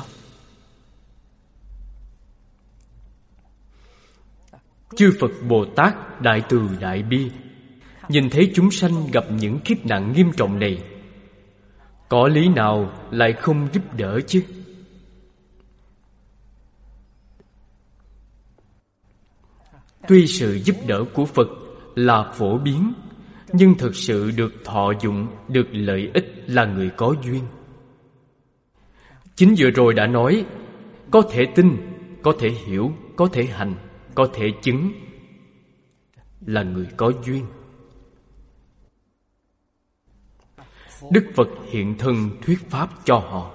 Chư Phật Bồ Tát đại từ đại bi nhìn thấy chúng sanh gặp những kiếp nạn nghiêm trọng này, có lý nào lại không giúp đỡ chứ? Tuy sự giúp đỡ của Phật là phổ biến, nhưng thực sự được thọ dụng, được lợi ích là người có duyên. Chính vừa rồi đã nói, có thể tin, có thể hiểu, có thể hành, có thể chứng là người có duyên. Đức Phật hiện thân thuyết pháp cho họ.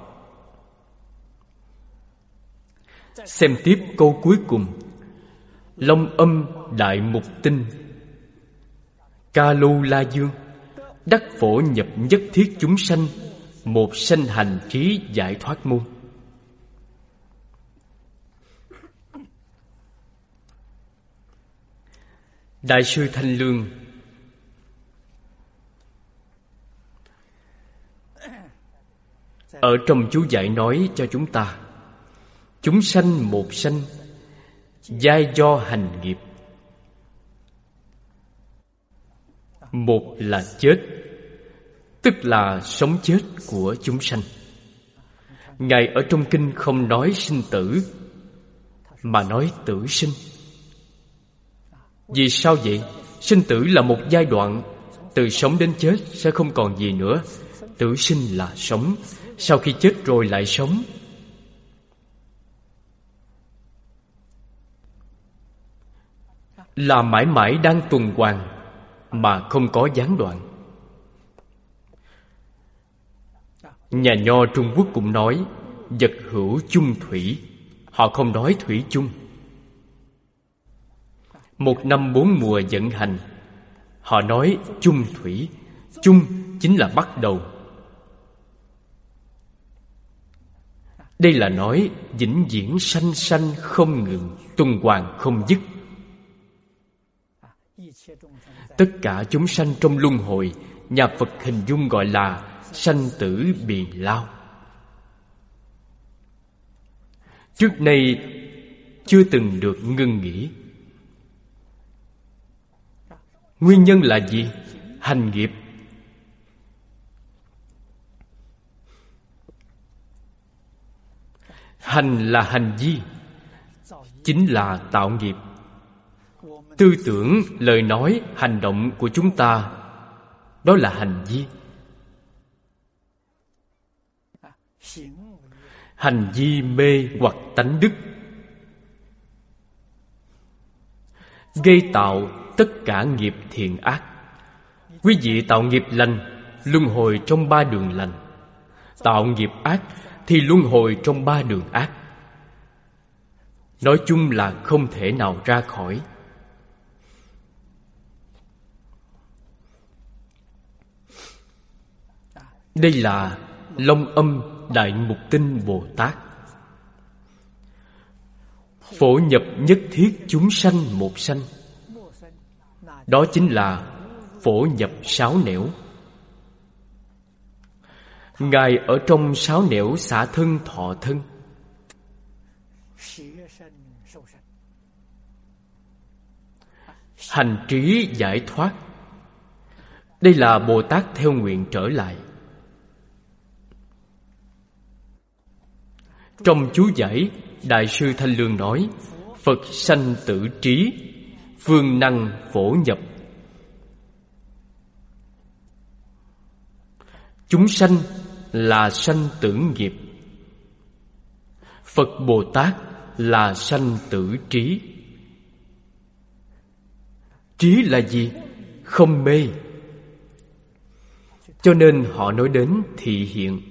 Xem tiếp câu cuối cùng. Long Âm Đại Mục Tinh Ca Lô La Dương đắc phổ nhập nhất thiết chúng sanh, một sanh hành trí giải thoát môn. Đại sư Thanh Lương ở trong chú giải nói cho chúng ta, chúng sanh một sanh, giai do hành nghiệp. Một là chết, tức là sống chết của chúng sanh. Ngài ở trong kinh không nói sinh tử, mà nói tử sinh. Vì sao vậy? Sinh tử là một giai đoạn, từ sống đến chết sẽ không còn gì nữa. Tử sinh là sống, sau khi chết rồi lại sống. Là mãi mãi đang tuần hoàn mà không có gián đoạn. Nhà nho Trung Quốc cũng nói vật hữu chung thủy. Họ không nói thủy chung. Một năm 4 mùa vận hành, họ nói chung thủy. Chung chính là bắt đầu. Đây là nói vĩnh viễn sanh sanh không ngừng, tuần hoàn không dứt. Tất cả chúng sanh trong luân hồi, nhà Phật hình dung gọi là sanh tử biền lao. Trước nay chưa từng được ngưng nghỉ. Nguyên nhân là gì? Hành nghiệp. Hành là hành vi, chính là tạo nghiệp. Tư tưởng, lời nói, hành động của chúng ta, đó là hành vi. Hành vi mê hoặc tánh đức gây tạo tất cả nghiệp thiện ác. Quý vị tạo nghiệp lành, luân hồi trong 3 đường lành. Tạo nghiệp ác thì luân hồi trong 3 đường ác. Nói chung là không thể nào ra khỏi. Đây là Long Âm Đại Mục Tinh Bồ Tát. Phổ nhập nhất thiết chúng sanh một sanh, đó chính là phổ nhập 6 nẻo. Ngài ở trong 6 nẻo xả thân thọ thân. Hành trí giải thoát. Đây là Bồ Tát theo nguyện trở lại. Trong chú giải, Đại sư Thanh Lương nói Phật sanh tử trí, phương năng phổ nhập. Chúng sanh là sanh tử nghiệp, Phật Bồ Tát là sanh tử trí. Trí là gì? Không mê. Cho nên họ nói đến thị hiện.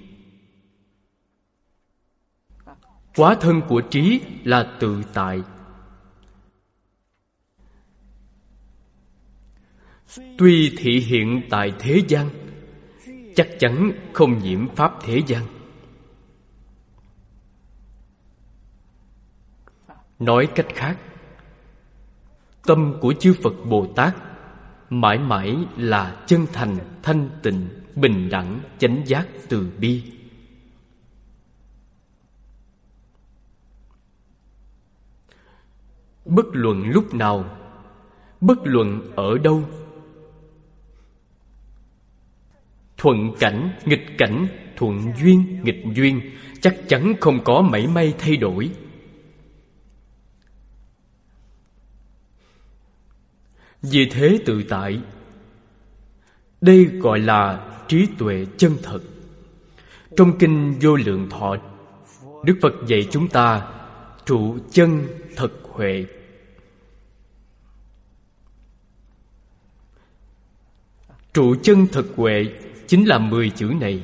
Quá thân của trí là tự tại. Tuy thị hiện tại thế gian, chắc chắn không nhiễm pháp thế gian. Nói cách khác, tâm của chư Phật Bồ Tát mãi mãi là chân thành, thanh tịnh, bình đẳng, chánh giác, từ bi. Bất luận lúc nào, bất luận ở đâu, thuận cảnh, nghịch cảnh, thuận duyên, nghịch duyên, chắc chắn không có mảy may thay đổi. Vì thế tự tại. Đây gọi là trí tuệ chân thật. Trong Kinh Vô Lượng Thọ, Đức Phật dạy chúng ta trụ chân thật huệ. Trụ chân thật huệ chính là 10 chữ này.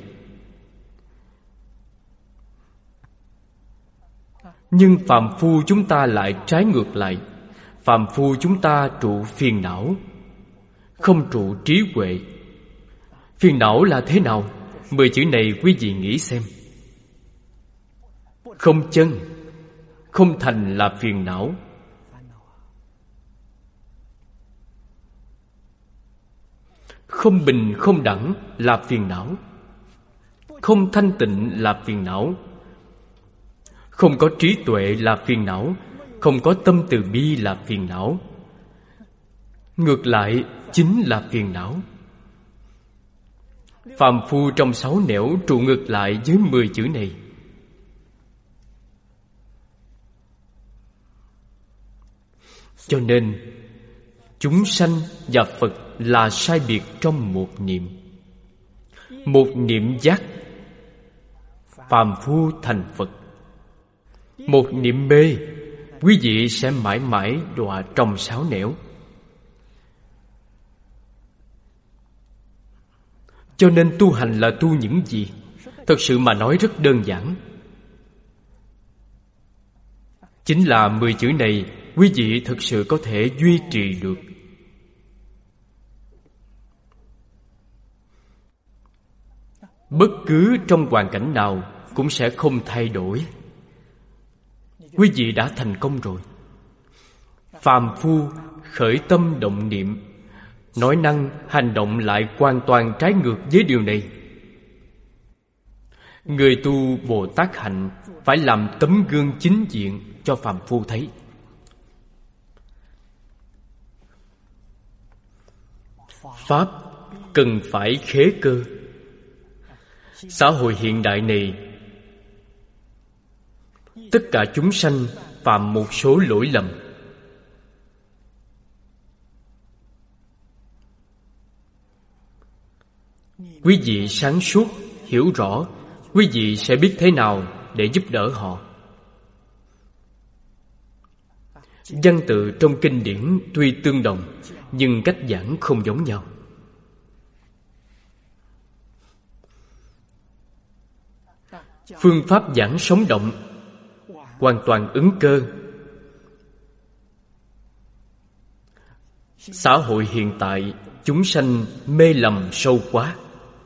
Nhưng phàm phu chúng ta lại trái ngược lại. Phàm phu chúng ta trụ phiền não, không trụ trí huệ. Phiền não là thế nào? 10 chữ này quý vị nghĩ xem. Không chân, không thành là phiền não. Không bình, không đẳng là phiền não. Không thanh tịnh là phiền não. Không có trí tuệ là phiền não. Không có tâm từ bi là phiền não. Ngược lại chính là phiền não. Phàm phu trong 6 nẻo trụ ngược lại với 10 chữ này. Cho nên chúng sanh và Phật là sai biệt trong một niệm. Một niệm giác, phàm phu thành Phật. Một niệm mê, quý vị sẽ mãi mãi đọa trong 6 nẻo. Cho nên tu hành là tu những gì? Thật sự mà nói rất đơn giản. Chính là 10 chữ này quý vị thực sự có thể duy trì được. Bất cứ trong hoàn cảnh nào cũng sẽ không thay đổi. Quý vị đã thành công rồi. Phàm phu khởi tâm động niệm, nói năng, hành động lại hoàn toàn trái ngược với điều này. Người tu Bồ Tát hạnh phải làm tấm gương chính diện cho phàm phu thấy. Pháp cần phải khế cơ. Xã hội hiện đại này, tất cả chúng sanh phạm một số lỗi lầm. Quý vị sáng suốt, hiểu rõ, quý vị sẽ biết thế nào để giúp đỡ họ. Văn tự trong kinh điển tuy tương đồng, nhưng cách giảng không giống nhau. Phương pháp giảng sống động, hoàn toàn ứng cơ. Xã hội hiện tại, chúng sanh mê lầm sâu quá.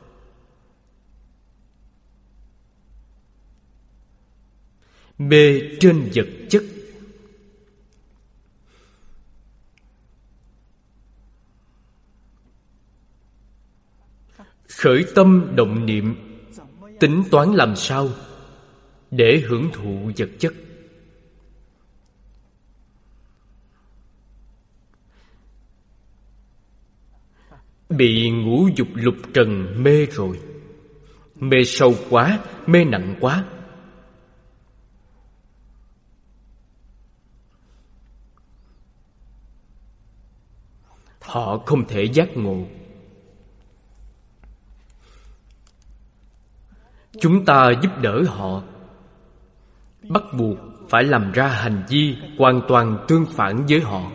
Mê trên vật chất. Khởi tâm động niệm, tính toán làm sao để hưởng thụ vật chất. Bị ngũ dục lục trần mê rồi. Mê sâu quá, mê nặng quá. Họ không thể giác ngộ. Chúng ta giúp đỡ họ, bắt buộc phải làm ra hành vi hoàn toàn tương phản với họ.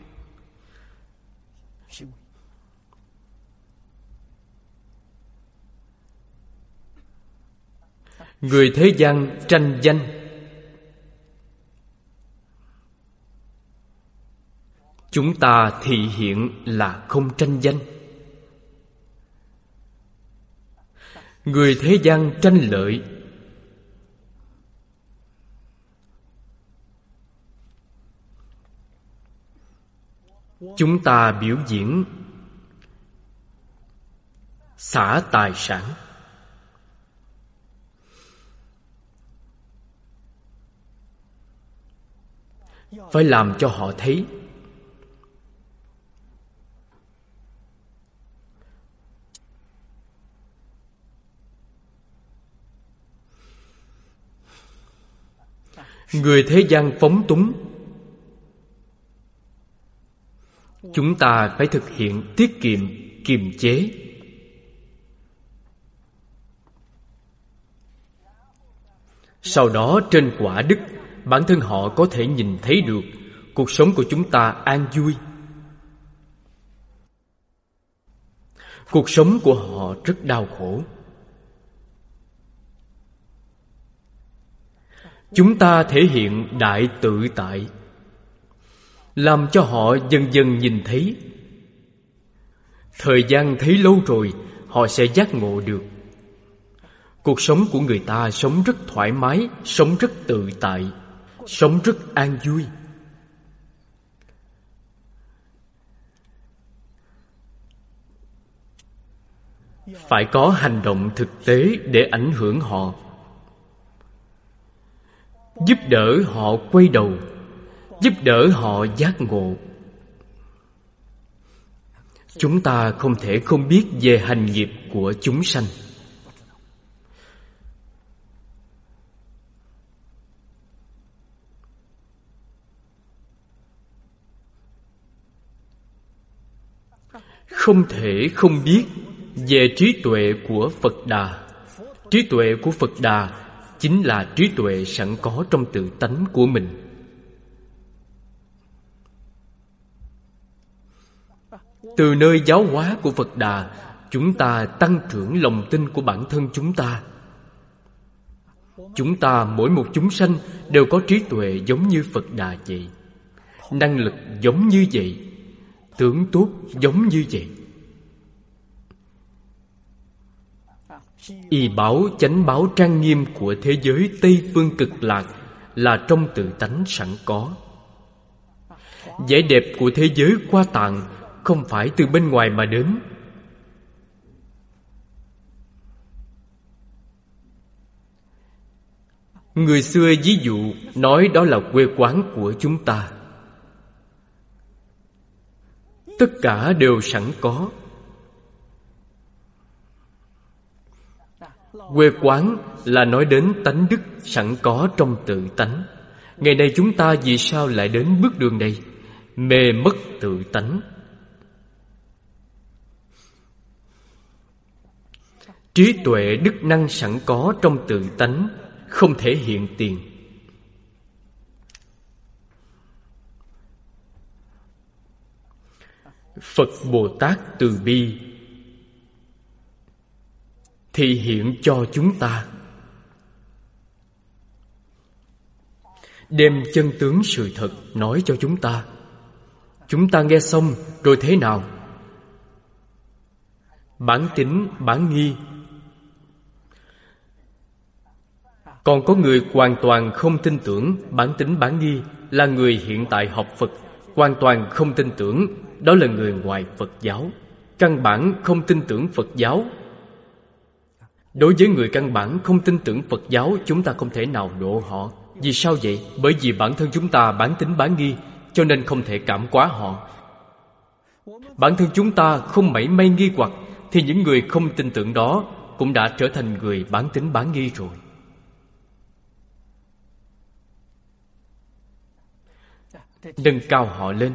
Người thế gian tranh danh, chúng ta thị hiện là không tranh danh. Người thế gian tranh lợi, chúng ta biểu diễn xả tài sản. Phải làm cho họ thấy. Người thế gian phóng túng, chúng ta phải thực hiện tiết kiệm, kiềm chế. Sau đó trên quả đức, bản thân họ có thể nhìn thấy được cuộc sống của chúng ta an vui. Cuộc sống của họ rất đau khổ. Chúng ta thể hiện đại tự tại, làm cho họ dần dần nhìn thấy. Thời gian thấy lâu rồi, họ sẽ giác ngộ được. Cuộc sống của người ta sống rất thoải mái, sống rất tự tại, sống rất an vui. Phải có hành động thực tế để ảnh hưởng họ, giúp đỡ họ quay đầu, giúp đỡ họ giác ngộ. Chúng ta không thể không biết về hành nghiệp của chúng sanh. Không thể không biết về trí tuệ của Phật Đà. Trí tuệ của Phật Đà chính là trí tuệ sẵn có trong tự tánh của mình. Từ nơi giáo hóa của Phật Đà, chúng ta tăng trưởng lòng tin của bản thân chúng ta. Chúng ta mỗi một chúng sanh đều có trí tuệ giống như Phật Đà vậy, năng lực giống như vậy, tướng tốt giống như vậy. Y báo chánh báo trang nghiêm của thế giới Tây Phương Cực Lạc là trong tự tánh sẵn có. Vẻ đẹp của thế giới Hoa Tạng không phải từ bên ngoài mà đến. Người xưa ví dụ nói đó là quê quán của chúng ta. Tất cả đều sẵn có. Quê quán là nói đến tánh đức sẵn có trong tự tánh. Ngày nay chúng ta vì sao lại đến bước đường này? Mê mất tự tánh. Trí tuệ đức năng sẵn có trong tự tánh không thể hiện tiền. Phật Bồ Tát từ bi thị hiện cho chúng ta, đem chân tướng sự thật nói cho chúng ta. Chúng ta nghe xong rồi thế nào? Bản tính, bản nghi. Còn có người hoàn toàn không tin tưởng bản tính bản nghi, là người hiện tại học Phật. Hoàn toàn không tin tưởng, đó là người ngoài Phật giáo, căn bản không tin tưởng Phật giáo. Đối với người căn bản không tin tưởng Phật giáo, chúng ta không thể nào độ họ. Vì sao vậy? Bởi vì bản thân chúng ta bản tính bản nghi, cho nên không thể cảm hóa họ. Bản thân chúng ta không mảy may nghi hoặc, thì những người không tin tưởng đó cũng đã trở thành người bản tính bản nghi rồi. Nâng cao họ lên.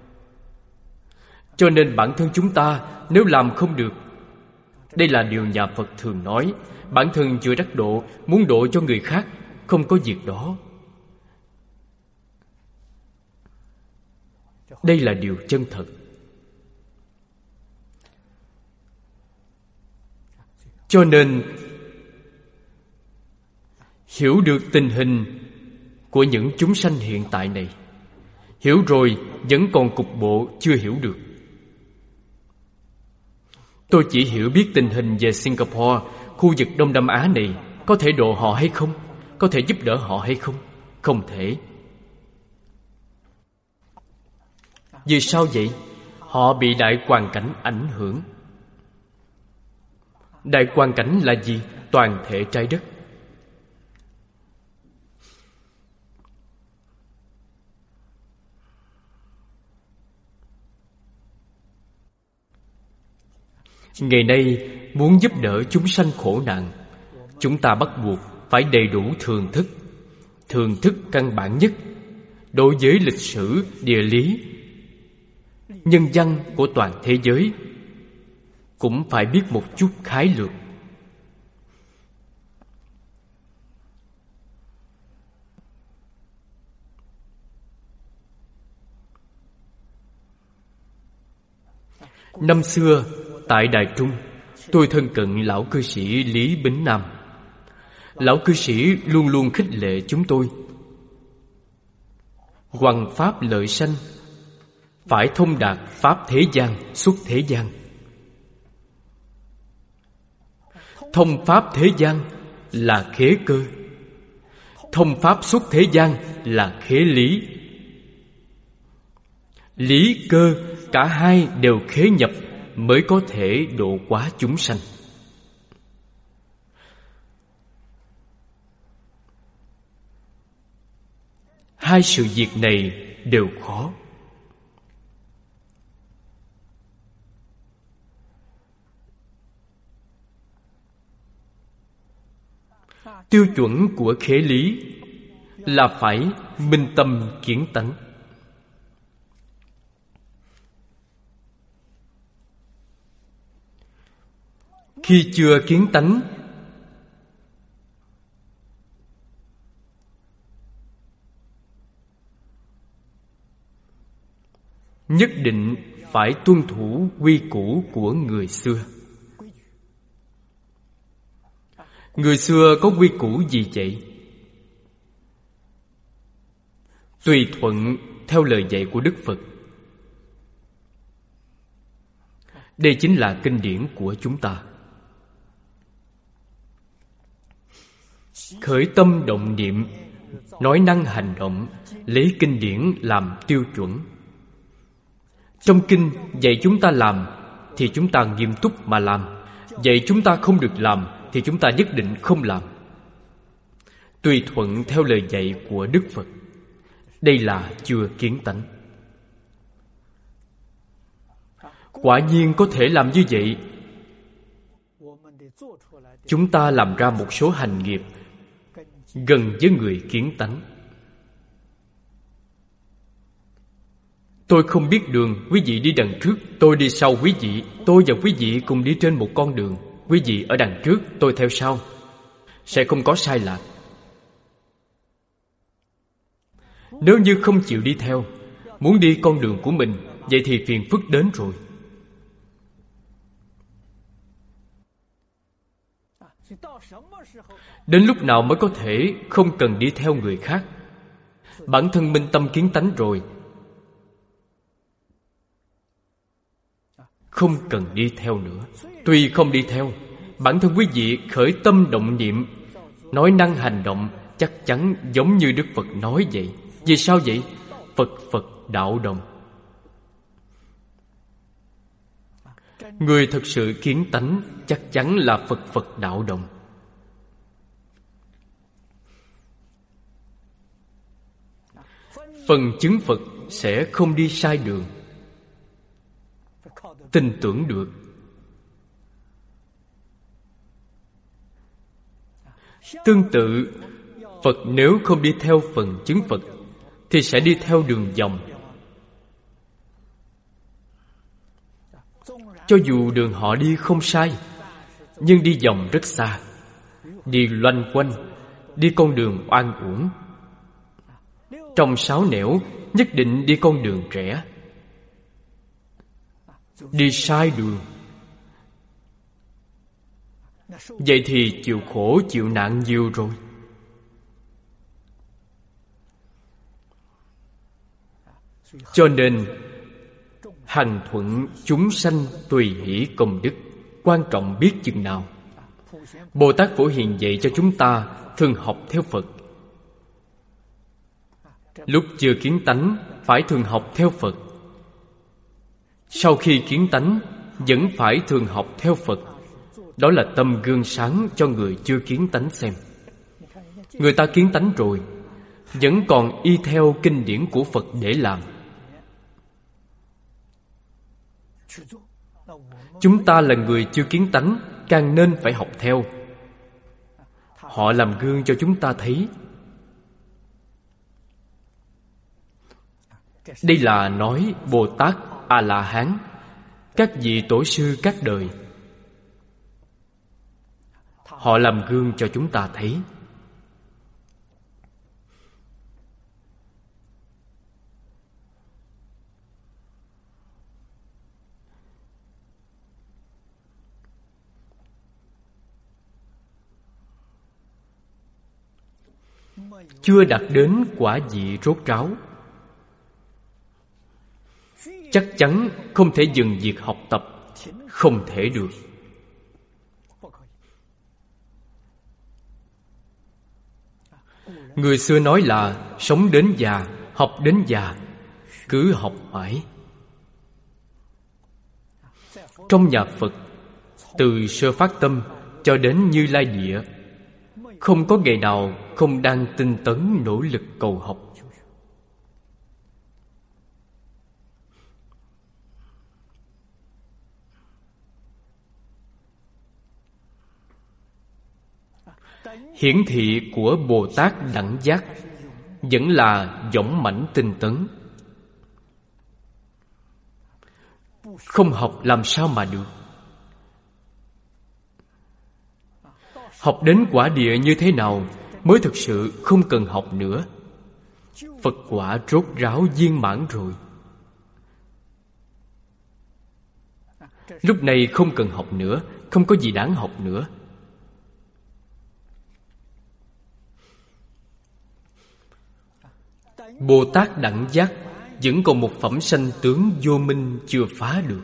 Cho nên bản thân chúng ta nếu làm không được, đây là điều nhà Phật thường nói, bản thân chưa đắc độ, muốn độ cho người khác, không có việc đó. Đây là điều chân thật. Cho nên hiểu được tình hình của những chúng sanh hiện tại này. Hiểu rồi vẫn còn cục bộ chưa hiểu được. Tôi chỉ hiểu biết tình hình về Singapore, khu vực Đông Nam Á này, có thể độ họ hay không? Có thể giúp đỡ họ hay không? Không thể. Vì sao vậy? Họ bị đại hoàn cảnh ảnh hưởng. Đại hoàn cảnh là gì? Toàn thể trái đất. Ngày nay muốn giúp đỡ chúng sanh khổ nạn, chúng ta bắt buộc phải đầy đủ thường thức. Thường thức căn bản nhất đối với lịch sử, địa lý, nhân văn của toàn thế giới cũng phải biết một chút khái lược. Năm xưa tại Đài Trung, tôi thân cận lão cư sĩ Lý Bính Nam. Lão cư sĩ luôn luôn khích lệ chúng tôi: hoằng pháp lợi sanh, phải thông đạt pháp thế gian xuất thế gian. Thông pháp thế gian là khế cơ, thông pháp xuất thế gian là khế lý. Lý cơ cả hai đều khế nhập mới có thể độ hóa chúng sanh. Hai sự việc này đều khó. Tiêu chuẩn của khế lý là phải minh tâm kiến tánh. Khi chưa kiến tánh, nhất định phải tuân thủ quy củ của người xưa. Người xưa có quy củ gì vậy? Tùy thuận theo lời dạy của Đức Phật. Đây chính là kinh điển của chúng ta. Khởi tâm động niệm, nói năng hành động, lấy kinh điển làm tiêu chuẩn. Trong kinh dạy chúng ta làm thì chúng ta nghiêm túc mà làm. Dạy chúng ta không được làm thì chúng ta nhất định không làm. Tùy thuận theo lời dạy của Đức Phật. Đây là chưa kiến tánh. Quả nhiên có thể làm như vậy. Chúng ta làm ra một số hành nghiệp gần với người kiến tánh. Tôi không biết đường, quý vị đi đằng trước, tôi đi sau quý vị. Tôi và quý vị cùng đi trên một con đường. Quý vị ở đằng trước, tôi theo sau. Sẽ không có sai lạc. Nếu như không chịu đi theo, muốn đi con đường của mình, vậy thì phiền phức đến rồi. Đến lúc nào mới có thể không cần đi theo người khác? Bản thân minh tâm kiến tánh rồi, không cần đi theo nữa. Tuy không đi theo, bản thân quý vị khởi tâm động niệm, nói năng hành động chắc chắn giống như Đức Phật nói vậy. Vì sao vậy? Phật Phật đạo đồng. Người thật sự kiến tánh chắc chắn là Phật Phật đạo đồng. Phần chứng Phật sẽ không đi sai đường. Tin tưởng được. Tương tự, Phật nếu không đi theo phần chứng Phật thì sẽ đi theo đường vòng. Cho dù đường họ đi không sai, nhưng đi vòng rất xa, đi loanh quanh, đi con đường oan uổng. Trong sáu nẻo nhất định đi con đường rẽ, đi sai đường. Vậy thì chịu khổ chịu nạn nhiều rồi. Cho nên hằng thuận chúng sanh tùy hỷ công đức quan trọng biết chừng nào. Bồ Tát Phổ Hiền dạy cho chúng ta thường học theo Phật. Lúc chưa kiến tánh phải thường học theo Phật. Sau khi kiến tánh, vẫn phải thường học theo Phật. Đó là tấm gương sáng cho người chưa kiến tánh xem. Người ta kiến tánh rồi, vẫn còn y theo kinh điển của Phật để làm. Chúng ta là người chưa kiến tánh, càng nên phải học theo. Họ làm gương cho chúng ta thấy. Đây là nói Bồ Tát A-la-hán, các vị tổ sư các đời. Họ làm gương cho chúng ta thấy. Chưa đạt đến quả vị rốt ráo, chắc chắn không thể dừng việc học tập. Không thể được. Người xưa nói là sống đến già, học đến già, cứ học mãi. Trong nhà Phật, từ sơ phát tâm cho đến Như Lai Địa, không có ngày nào không đang tinh tấn nỗ lực cầu học. Hiển thị của Bồ Tát Đẳng Giác vẫn là dũng mãnh tinh tấn. Không học làm sao mà được. Học đến quả địa như thế nào mới thực sự không cần học nữa. Phật quả rốt ráo viên mãn rồi. Lúc này không cần học nữa, không có gì đáng học nữa. Bồ Tát Đẳng Giác vẫn còn một phẩm sanh tướng vô minh chưa phá được.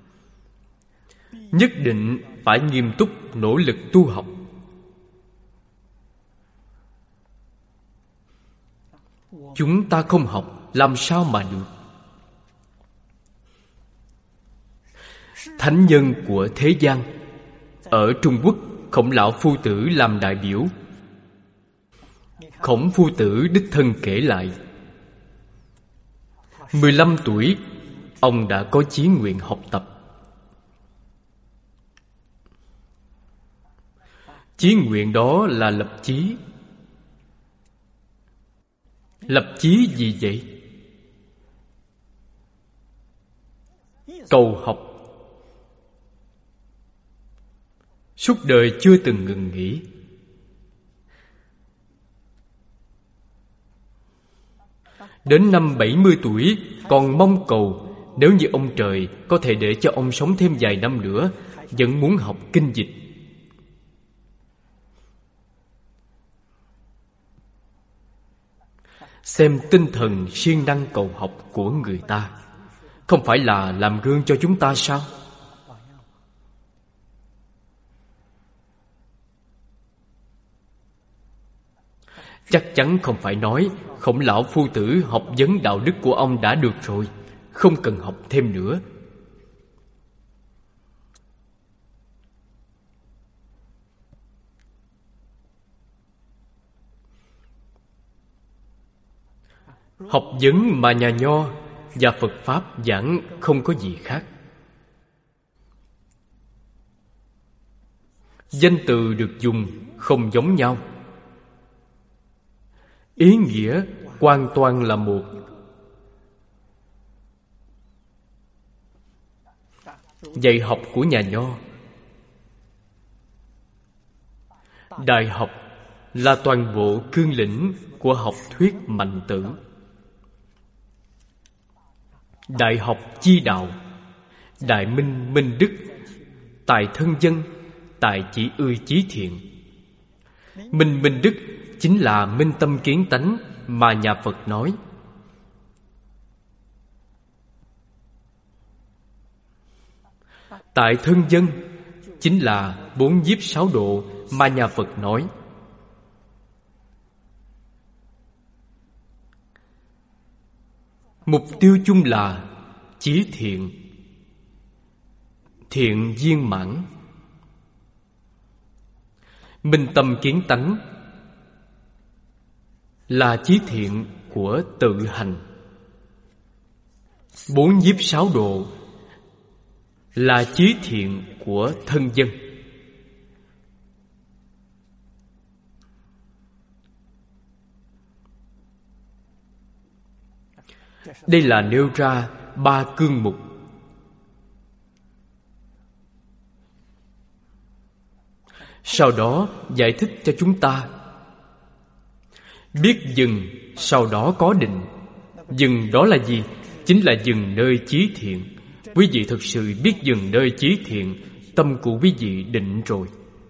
Nhất định phải nghiêm túc nỗ lực tu học. Chúng ta không học làm sao mà được. Thánh nhân của thế gian, ở Trung Quốc, Khổng Lão Phu Tử làm đại biểu. Khổng Phu Tử đích thân kể lại, 15 tuổi, ông đã có chí nguyện học tập. Chí nguyện đó là lập chí. Lập chí gì vậy? Cầu học. Suốt đời chưa từng ngừng nghỉ. Đến năm 70 tuổi còn mong cầu nếu như ông trời có thể để cho ông sống thêm vài năm nữa, vẫn muốn học kinh dịch. Xem tinh thần siêng năng cầu học của người ta, không phải là làm gương cho chúng ta sao? Chắc chắn không phải nói Khổng Lão Phu Tử học vấn đạo đức của ông đã được rồi, không cần học thêm nữa. Học vấn mà nhà Nho và Phật Pháp giảng không có gì khác. Danh từ được dùng không giống nhau, ý nghĩa hoàn toàn là một. Dạy học của nhà Nho, đại học là toàn bộ cương lĩnh của học thuyết Mạnh Tử. Đại học chi đạo, đại minh minh đức, tài thân dân, tài chỉ ươi chí thiện. Minh minh đức chính là minh tâm kiến tánh mà nhà Phật nói. Tại thân dân chính là 4 nhiếp 6 độ mà nhà Phật nói. Mục tiêu chung là chí thiện, thiện viên mãn. Minh tâm kiến tánh là chí thiện của tự hành. 4 nhiếp 6 độ là chí thiện của thân dân. Đây là nêu ra 3 cương mục. Sau đó giải thích cho chúng ta biết dừng, sau đó có định. Dừng đó là gì? Chính là dừng nơi chí thiện. Quý vị thực sự biết dừng nơi chí thiện, tâm của quý vị định rồi.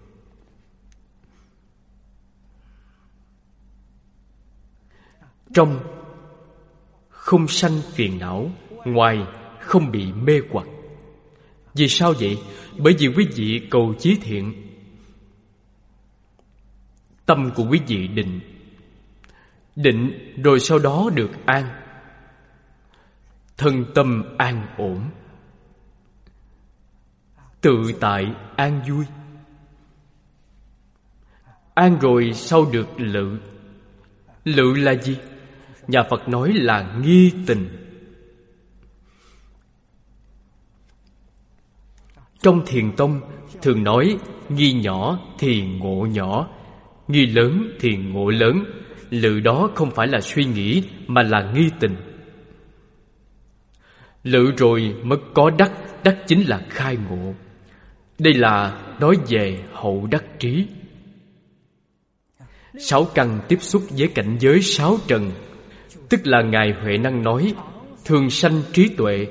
Trong không sanh phiền não, ngoài không bị mê hoặc. Vì sao vậy? Bởi vì quý vị cầu chí thiện, tâm của quý vị định. Định rồi sau đó được an, thân tâm an ổn, tự tại an vui. An rồi sau được lự. Lự là gì? Nhà Phật nói là nghi tình. Trong Thiền tông thường nói nghi nhỏ thì ngộ nhỏ, nghi lớn thì ngộ lớn. Lự đó không phải là suy nghĩ mà là nghi tình. Lự rồi mới có đắc, đắc chính là khai ngộ. Đây là nói về hậu đắc trí. 6 căn tiếp xúc với cảnh giới 6 trần, tức là Ngài Huệ Năng nói thường sanh trí tuệ.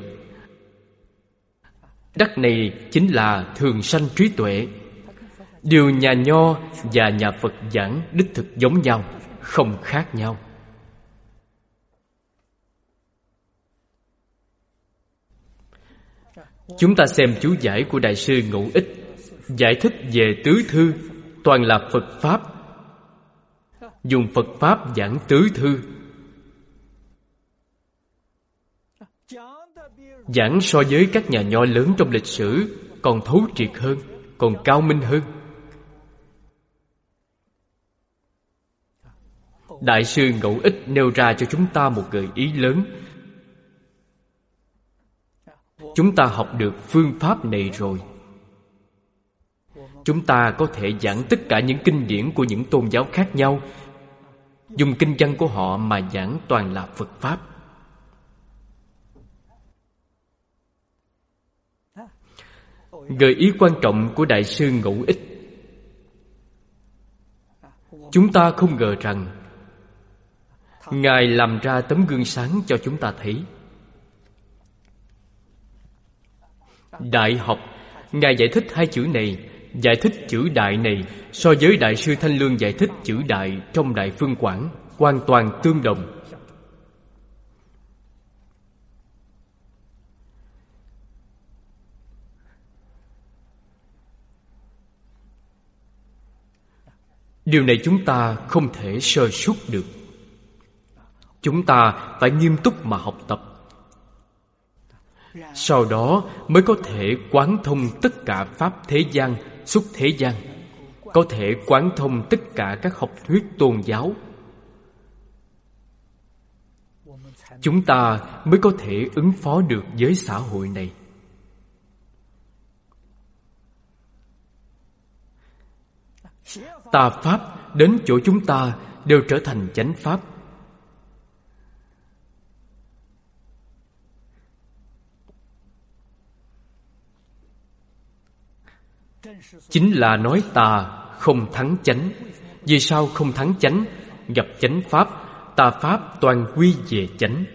Đắc này chính là thường sanh trí tuệ. Điều nhà Nho và nhà Phật giảng đích thực giống nhau, không khác nhau. Chúng ta xem chú giải của Đại sư Ngũ Ích, giải thích về tứ thư, toàn là Phật Pháp. Dùng Phật Pháp giảng tứ thư, giảng so với các nhà Nho lớn trong lịch sử còn thấu triệt hơn, còn cao minh hơn. Đại sư Ngẫu Ích nêu ra cho chúng ta một gợi ý lớn. Chúng ta học được phương pháp này rồi, chúng ta có thể giảng tất cả những kinh điển của những tôn giáo khác nhau, dùng kinh văn của họ mà giảng toàn là Phật Pháp. Gợi ý quan trọng của Đại sư Ngẫu Ích, chúng ta không ngờ rằng Ngài làm ra tấm gương sáng cho chúng ta thấy. Đại học, Ngài giải thích 2 chữ này, giải thích chữ đại này so với Đại sư Thanh Lương giải thích chữ đại trong Đại Phương Quảng hoàn toàn tương đồng. Điều này chúng ta không thể sơ suất được. Chúng ta phải nghiêm túc mà học tập, sau đó mới có thể quán thông tất cả pháp thế gian, xuất thế gian, có thể quán thông tất cả các học thuyết tôn giáo. Chúng ta mới có thể ứng phó được với xã hội này. Tà pháp đến chỗ chúng ta đều trở thành chánh pháp. Chính là nói tà không thắng chánh. Vì sao không thắng chánh? Gặp chánh pháp, tà pháp toàn quy về chánh.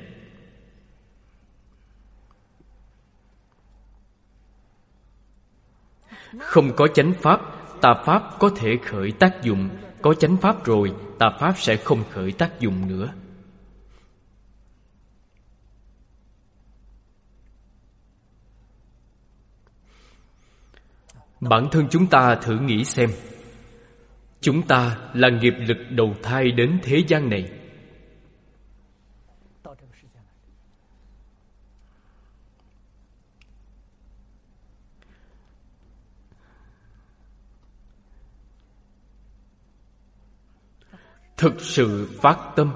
Không có chánh pháp, tà pháp có thể khởi tác dụng. Có chánh pháp rồi, tà pháp sẽ không khởi tác dụng nữa. Bản thân chúng ta thử nghĩ xem, chúng ta là nghiệp lực đầu thai đến thế gian này. thực sự phát tâm.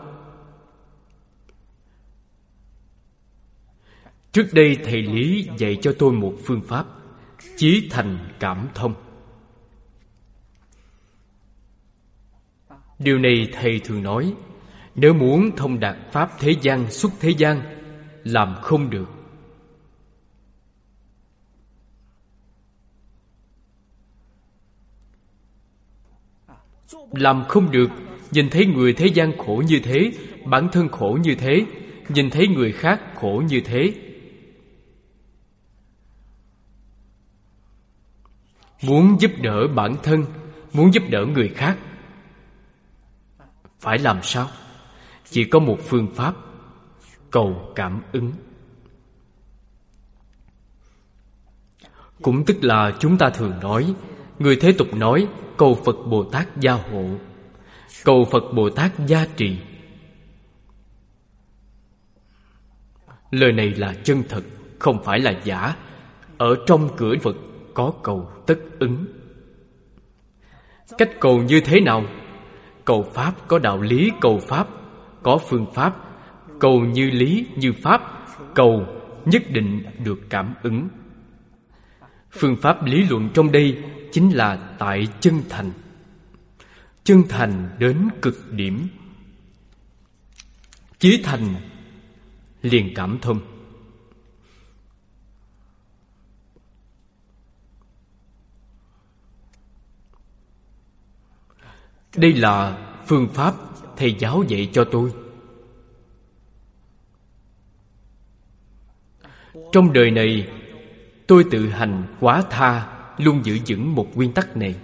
Trước đây thầy Lý dạy cho tôi một phương pháp: chí thành cảm thông. Điều này thầy thường nói, nếu muốn thông đạt pháp thế gian xuất thế gian, làm không được. Làm không được. Nhìn thấy người thế gian khổ như thế, bản thân khổ như thế, nhìn thấy người khác khổ như thế, muốn giúp đỡ bản thân, muốn giúp đỡ người khác, phải làm sao? Chỉ có một phương pháp: cầu cảm ứng. Cũng tức là chúng ta thường nói, người thế tục nói cầu Phật Bồ Tát gia hộ, cầu Phật Bồ Tát gia trì. Lời này là chân thật, không phải là giả. Ở trong cửa Phật có cầu tất ứng. Cách cầu như thế nào? Cầu pháp có đạo lý cầu pháp, có phương pháp. Cầu như lý như pháp, cầu nhất định được cảm ứng. Phương pháp lý luận trong đây chính là tại chân thành. Chân thành đến cực điểm, chí thành liền cảm thông. Đây là phương pháp thầy giáo dạy cho tôi. Trong đời này, tôi tự hành quá tha, luôn giữ vững một nguyên tắc này.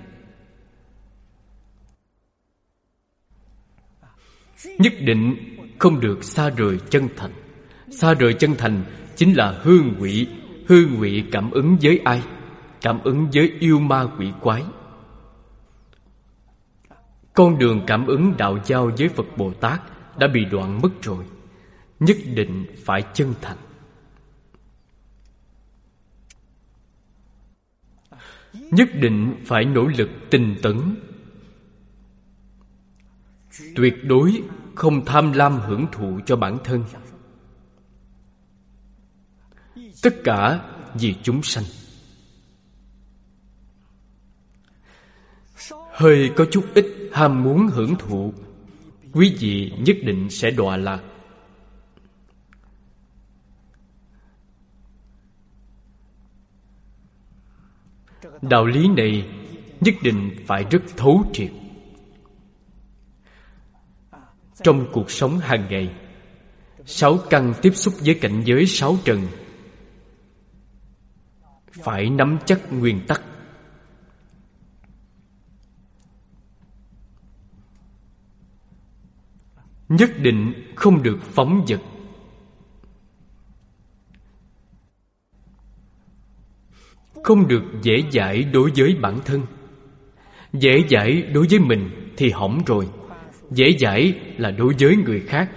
Nhất định không được xa rời chân thành. Xa rời chân thành chính là hư ngụy. Hư ngụy cảm ứng với ai? Cảm ứng với yêu ma quỷ quái. Con đường cảm ứng đạo giao với Phật Bồ Tát đã bị đoạn mất rồi. Nhất định phải chân thành. Nhất định phải nỗ lực tinh tấn. Tuyệt đối không tham lam hưởng thụ cho bản thân. Tất cả vì chúng sanh. Hơi có chút ít ham muốn hưởng thụ, quý vị nhất định sẽ đọa lạc. Đạo lý này nhất định phải rất thấu triệt. Trong cuộc sống hàng ngày, 6 căn tiếp xúc với cảnh giới 6 trần, phải nắm chắc nguyên tắc. Nhất định không được phóng dật. Không được dễ dãi đối với bản thân. Dễ dãi đối với mình thì hỏng rồi. Dễ dãi là đối với người khác.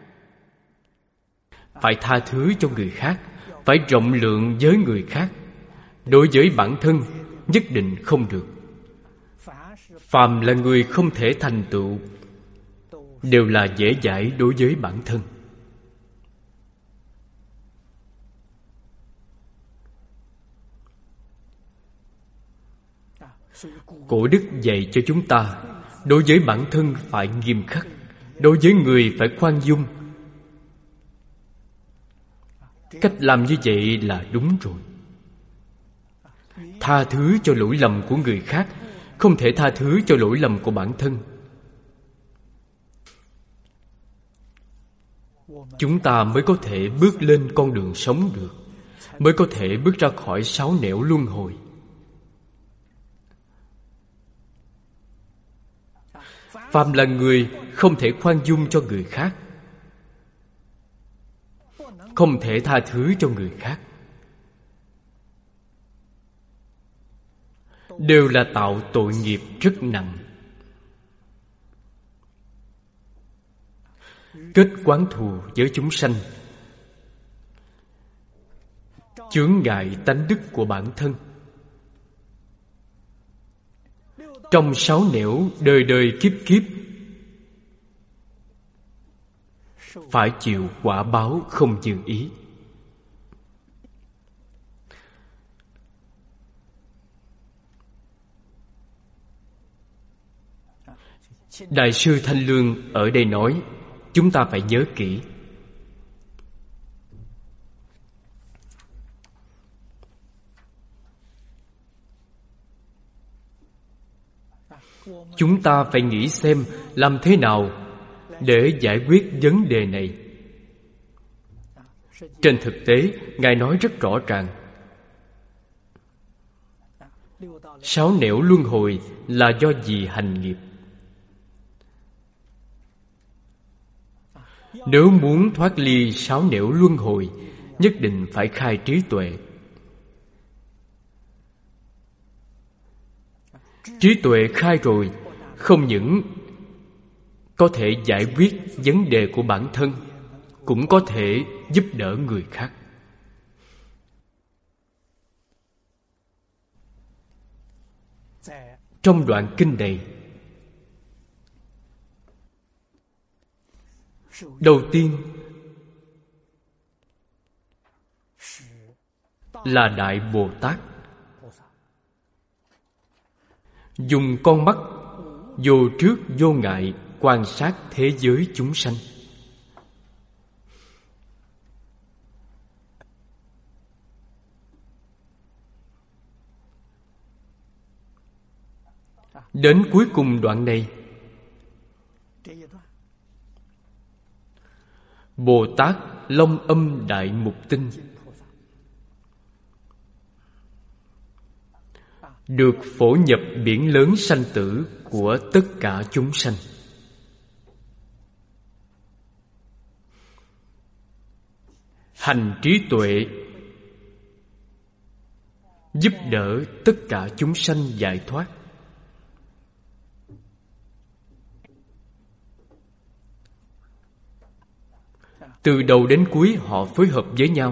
Phải tha thứ cho người khác, phải rộng lượng với người khác. Đối với bản thân nhất định không được. Phàm là người không thể thành tựu đều là dễ dãi đối với bản thân. Cổ đức dạy cho chúng ta, đối với bản thân phải nghiêm khắc, đối với người phải khoan dung. Cách làm như vậy là đúng rồi. Tha thứ cho lỗi lầm của người khác, không thể tha thứ cho lỗi lầm của bản thân. Chúng ta mới có thể bước lên con đường sống được, mới có thể bước ra khỏi 6 nẻo luân hồi. Phàm là người không thể khoan dung cho người khác, không thể tha thứ cho người khác, đều là tạo tội nghiệp rất nặng. Kết oán thù với chúng sanh, chướng ngại tánh đức của bản thân. Trong 6 nẻo đời đời kiếp kiếp phải chịu quả báo không như ý. Đại sư Thanh Lương ở đây nói, chúng ta phải nhớ kỹ. Chúng ta phải nghĩ xem làm thế nào để giải quyết vấn đề này. Trên thực tế, Ngài nói rất rõ ràng. 6 nẻo luân hồi là do gì hành nghiệp. Nếu muốn thoát ly 6 nẻo luân hồi, nhất định phải khai trí tuệ. Trí tuệ khai rồi, không những có thể giải quyết vấn đề của bản thân, cũng có thể giúp đỡ người khác. Trong đoạn kinh này, đầu tiên là Đại Bồ Tát dùng con mắt vô trước vô ngại quan sát thế giới chúng sanh. Đến cuối cùng đoạn này, Bồ Tát Long Âm Đại Mục Tinh được phổ nhập biển lớn sanh tử của tất cả chúng sanh. Hành trí tuệ giúp đỡ tất cả chúng sanh giải thoát. Từ đầu đến cuối họ phối hợp với nhau.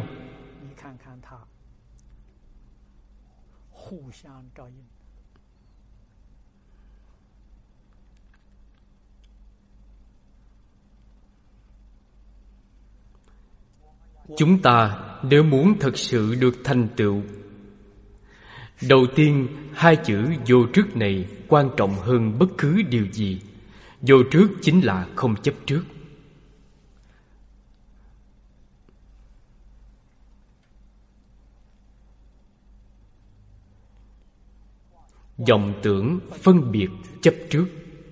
Chúng ta nếu muốn thật sự được thành tựu, đầu tiên 2 chữ vô trước này quan trọng hơn bất cứ điều gì. Vô trước chính là không chấp trước. Vọng tưởng, phân biệt, chấp trước.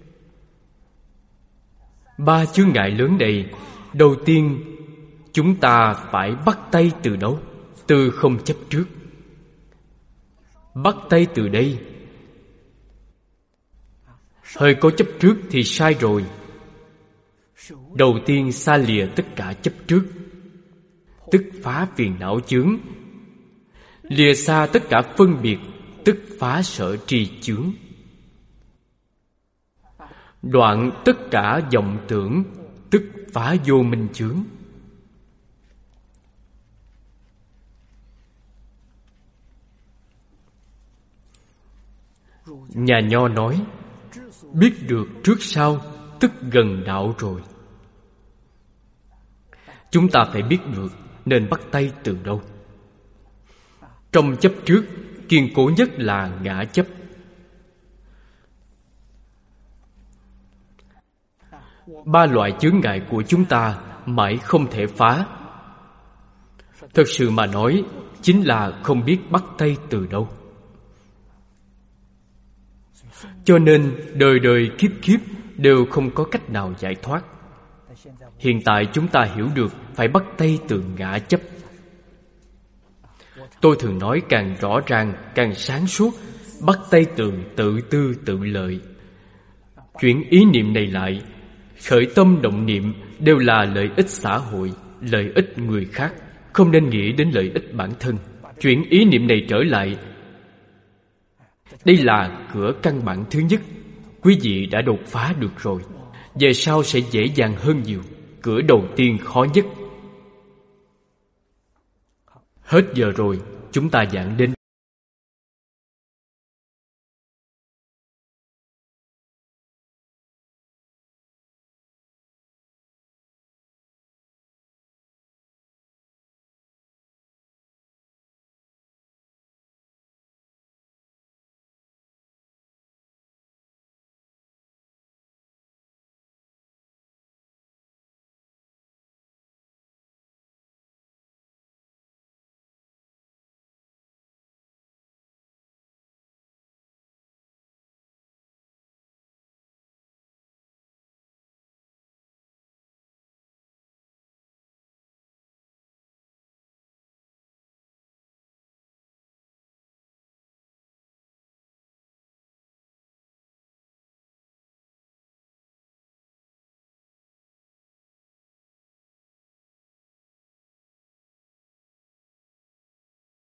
3 chướng ngại lớn này, đầu tiên chúng ta phải bắt tay từ đâu? Từ không chấp trước. Bắt tay từ đây. Hơi có chấp trước thì sai rồi. Đầu tiên xa lìa tất cả chấp trước, tức phá phiền não chướng. Lìa xa tất cả phân biệt, tức phá sở tri chướng. Đoạn tất cả vọng tưởng, tức phá vô minh chướng. Nhà Nho nói, biết được trước sau, tức gần đạo rồi. Chúng ta phải biết được nên bắt tay từ đâu. Trong chấp trước, kiên cố nhất là ngã chấp. Ba loại chướng ngại của chúng ta mãi không thể phá. Thật sự mà nói, chính là không biết bắt tay từ đâu. Cho nên đời đời kiếp kiếp đều không có cách nào giải thoát. Hiện tại chúng ta hiểu được phải bắt tay từ ngã chấp. Tôi thường nói càng rõ ràng, càng sáng suốt, bắt tay từ tự tư tự lợi. Chuyển ý niệm này lại, khởi tâm động niệm đều là lợi ích xã hội, lợi ích người khác, không nên nghĩ đến lợi ích bản thân. Chuyển ý niệm này trở lại, đây là cửa căn bản thứ nhất. Quý vị đã đột phá được rồi, về sau sẽ dễ dàng hơn nhiều. Cửa đầu tiên khó nhất. Hết giờ rồi, chúng ta giảng đến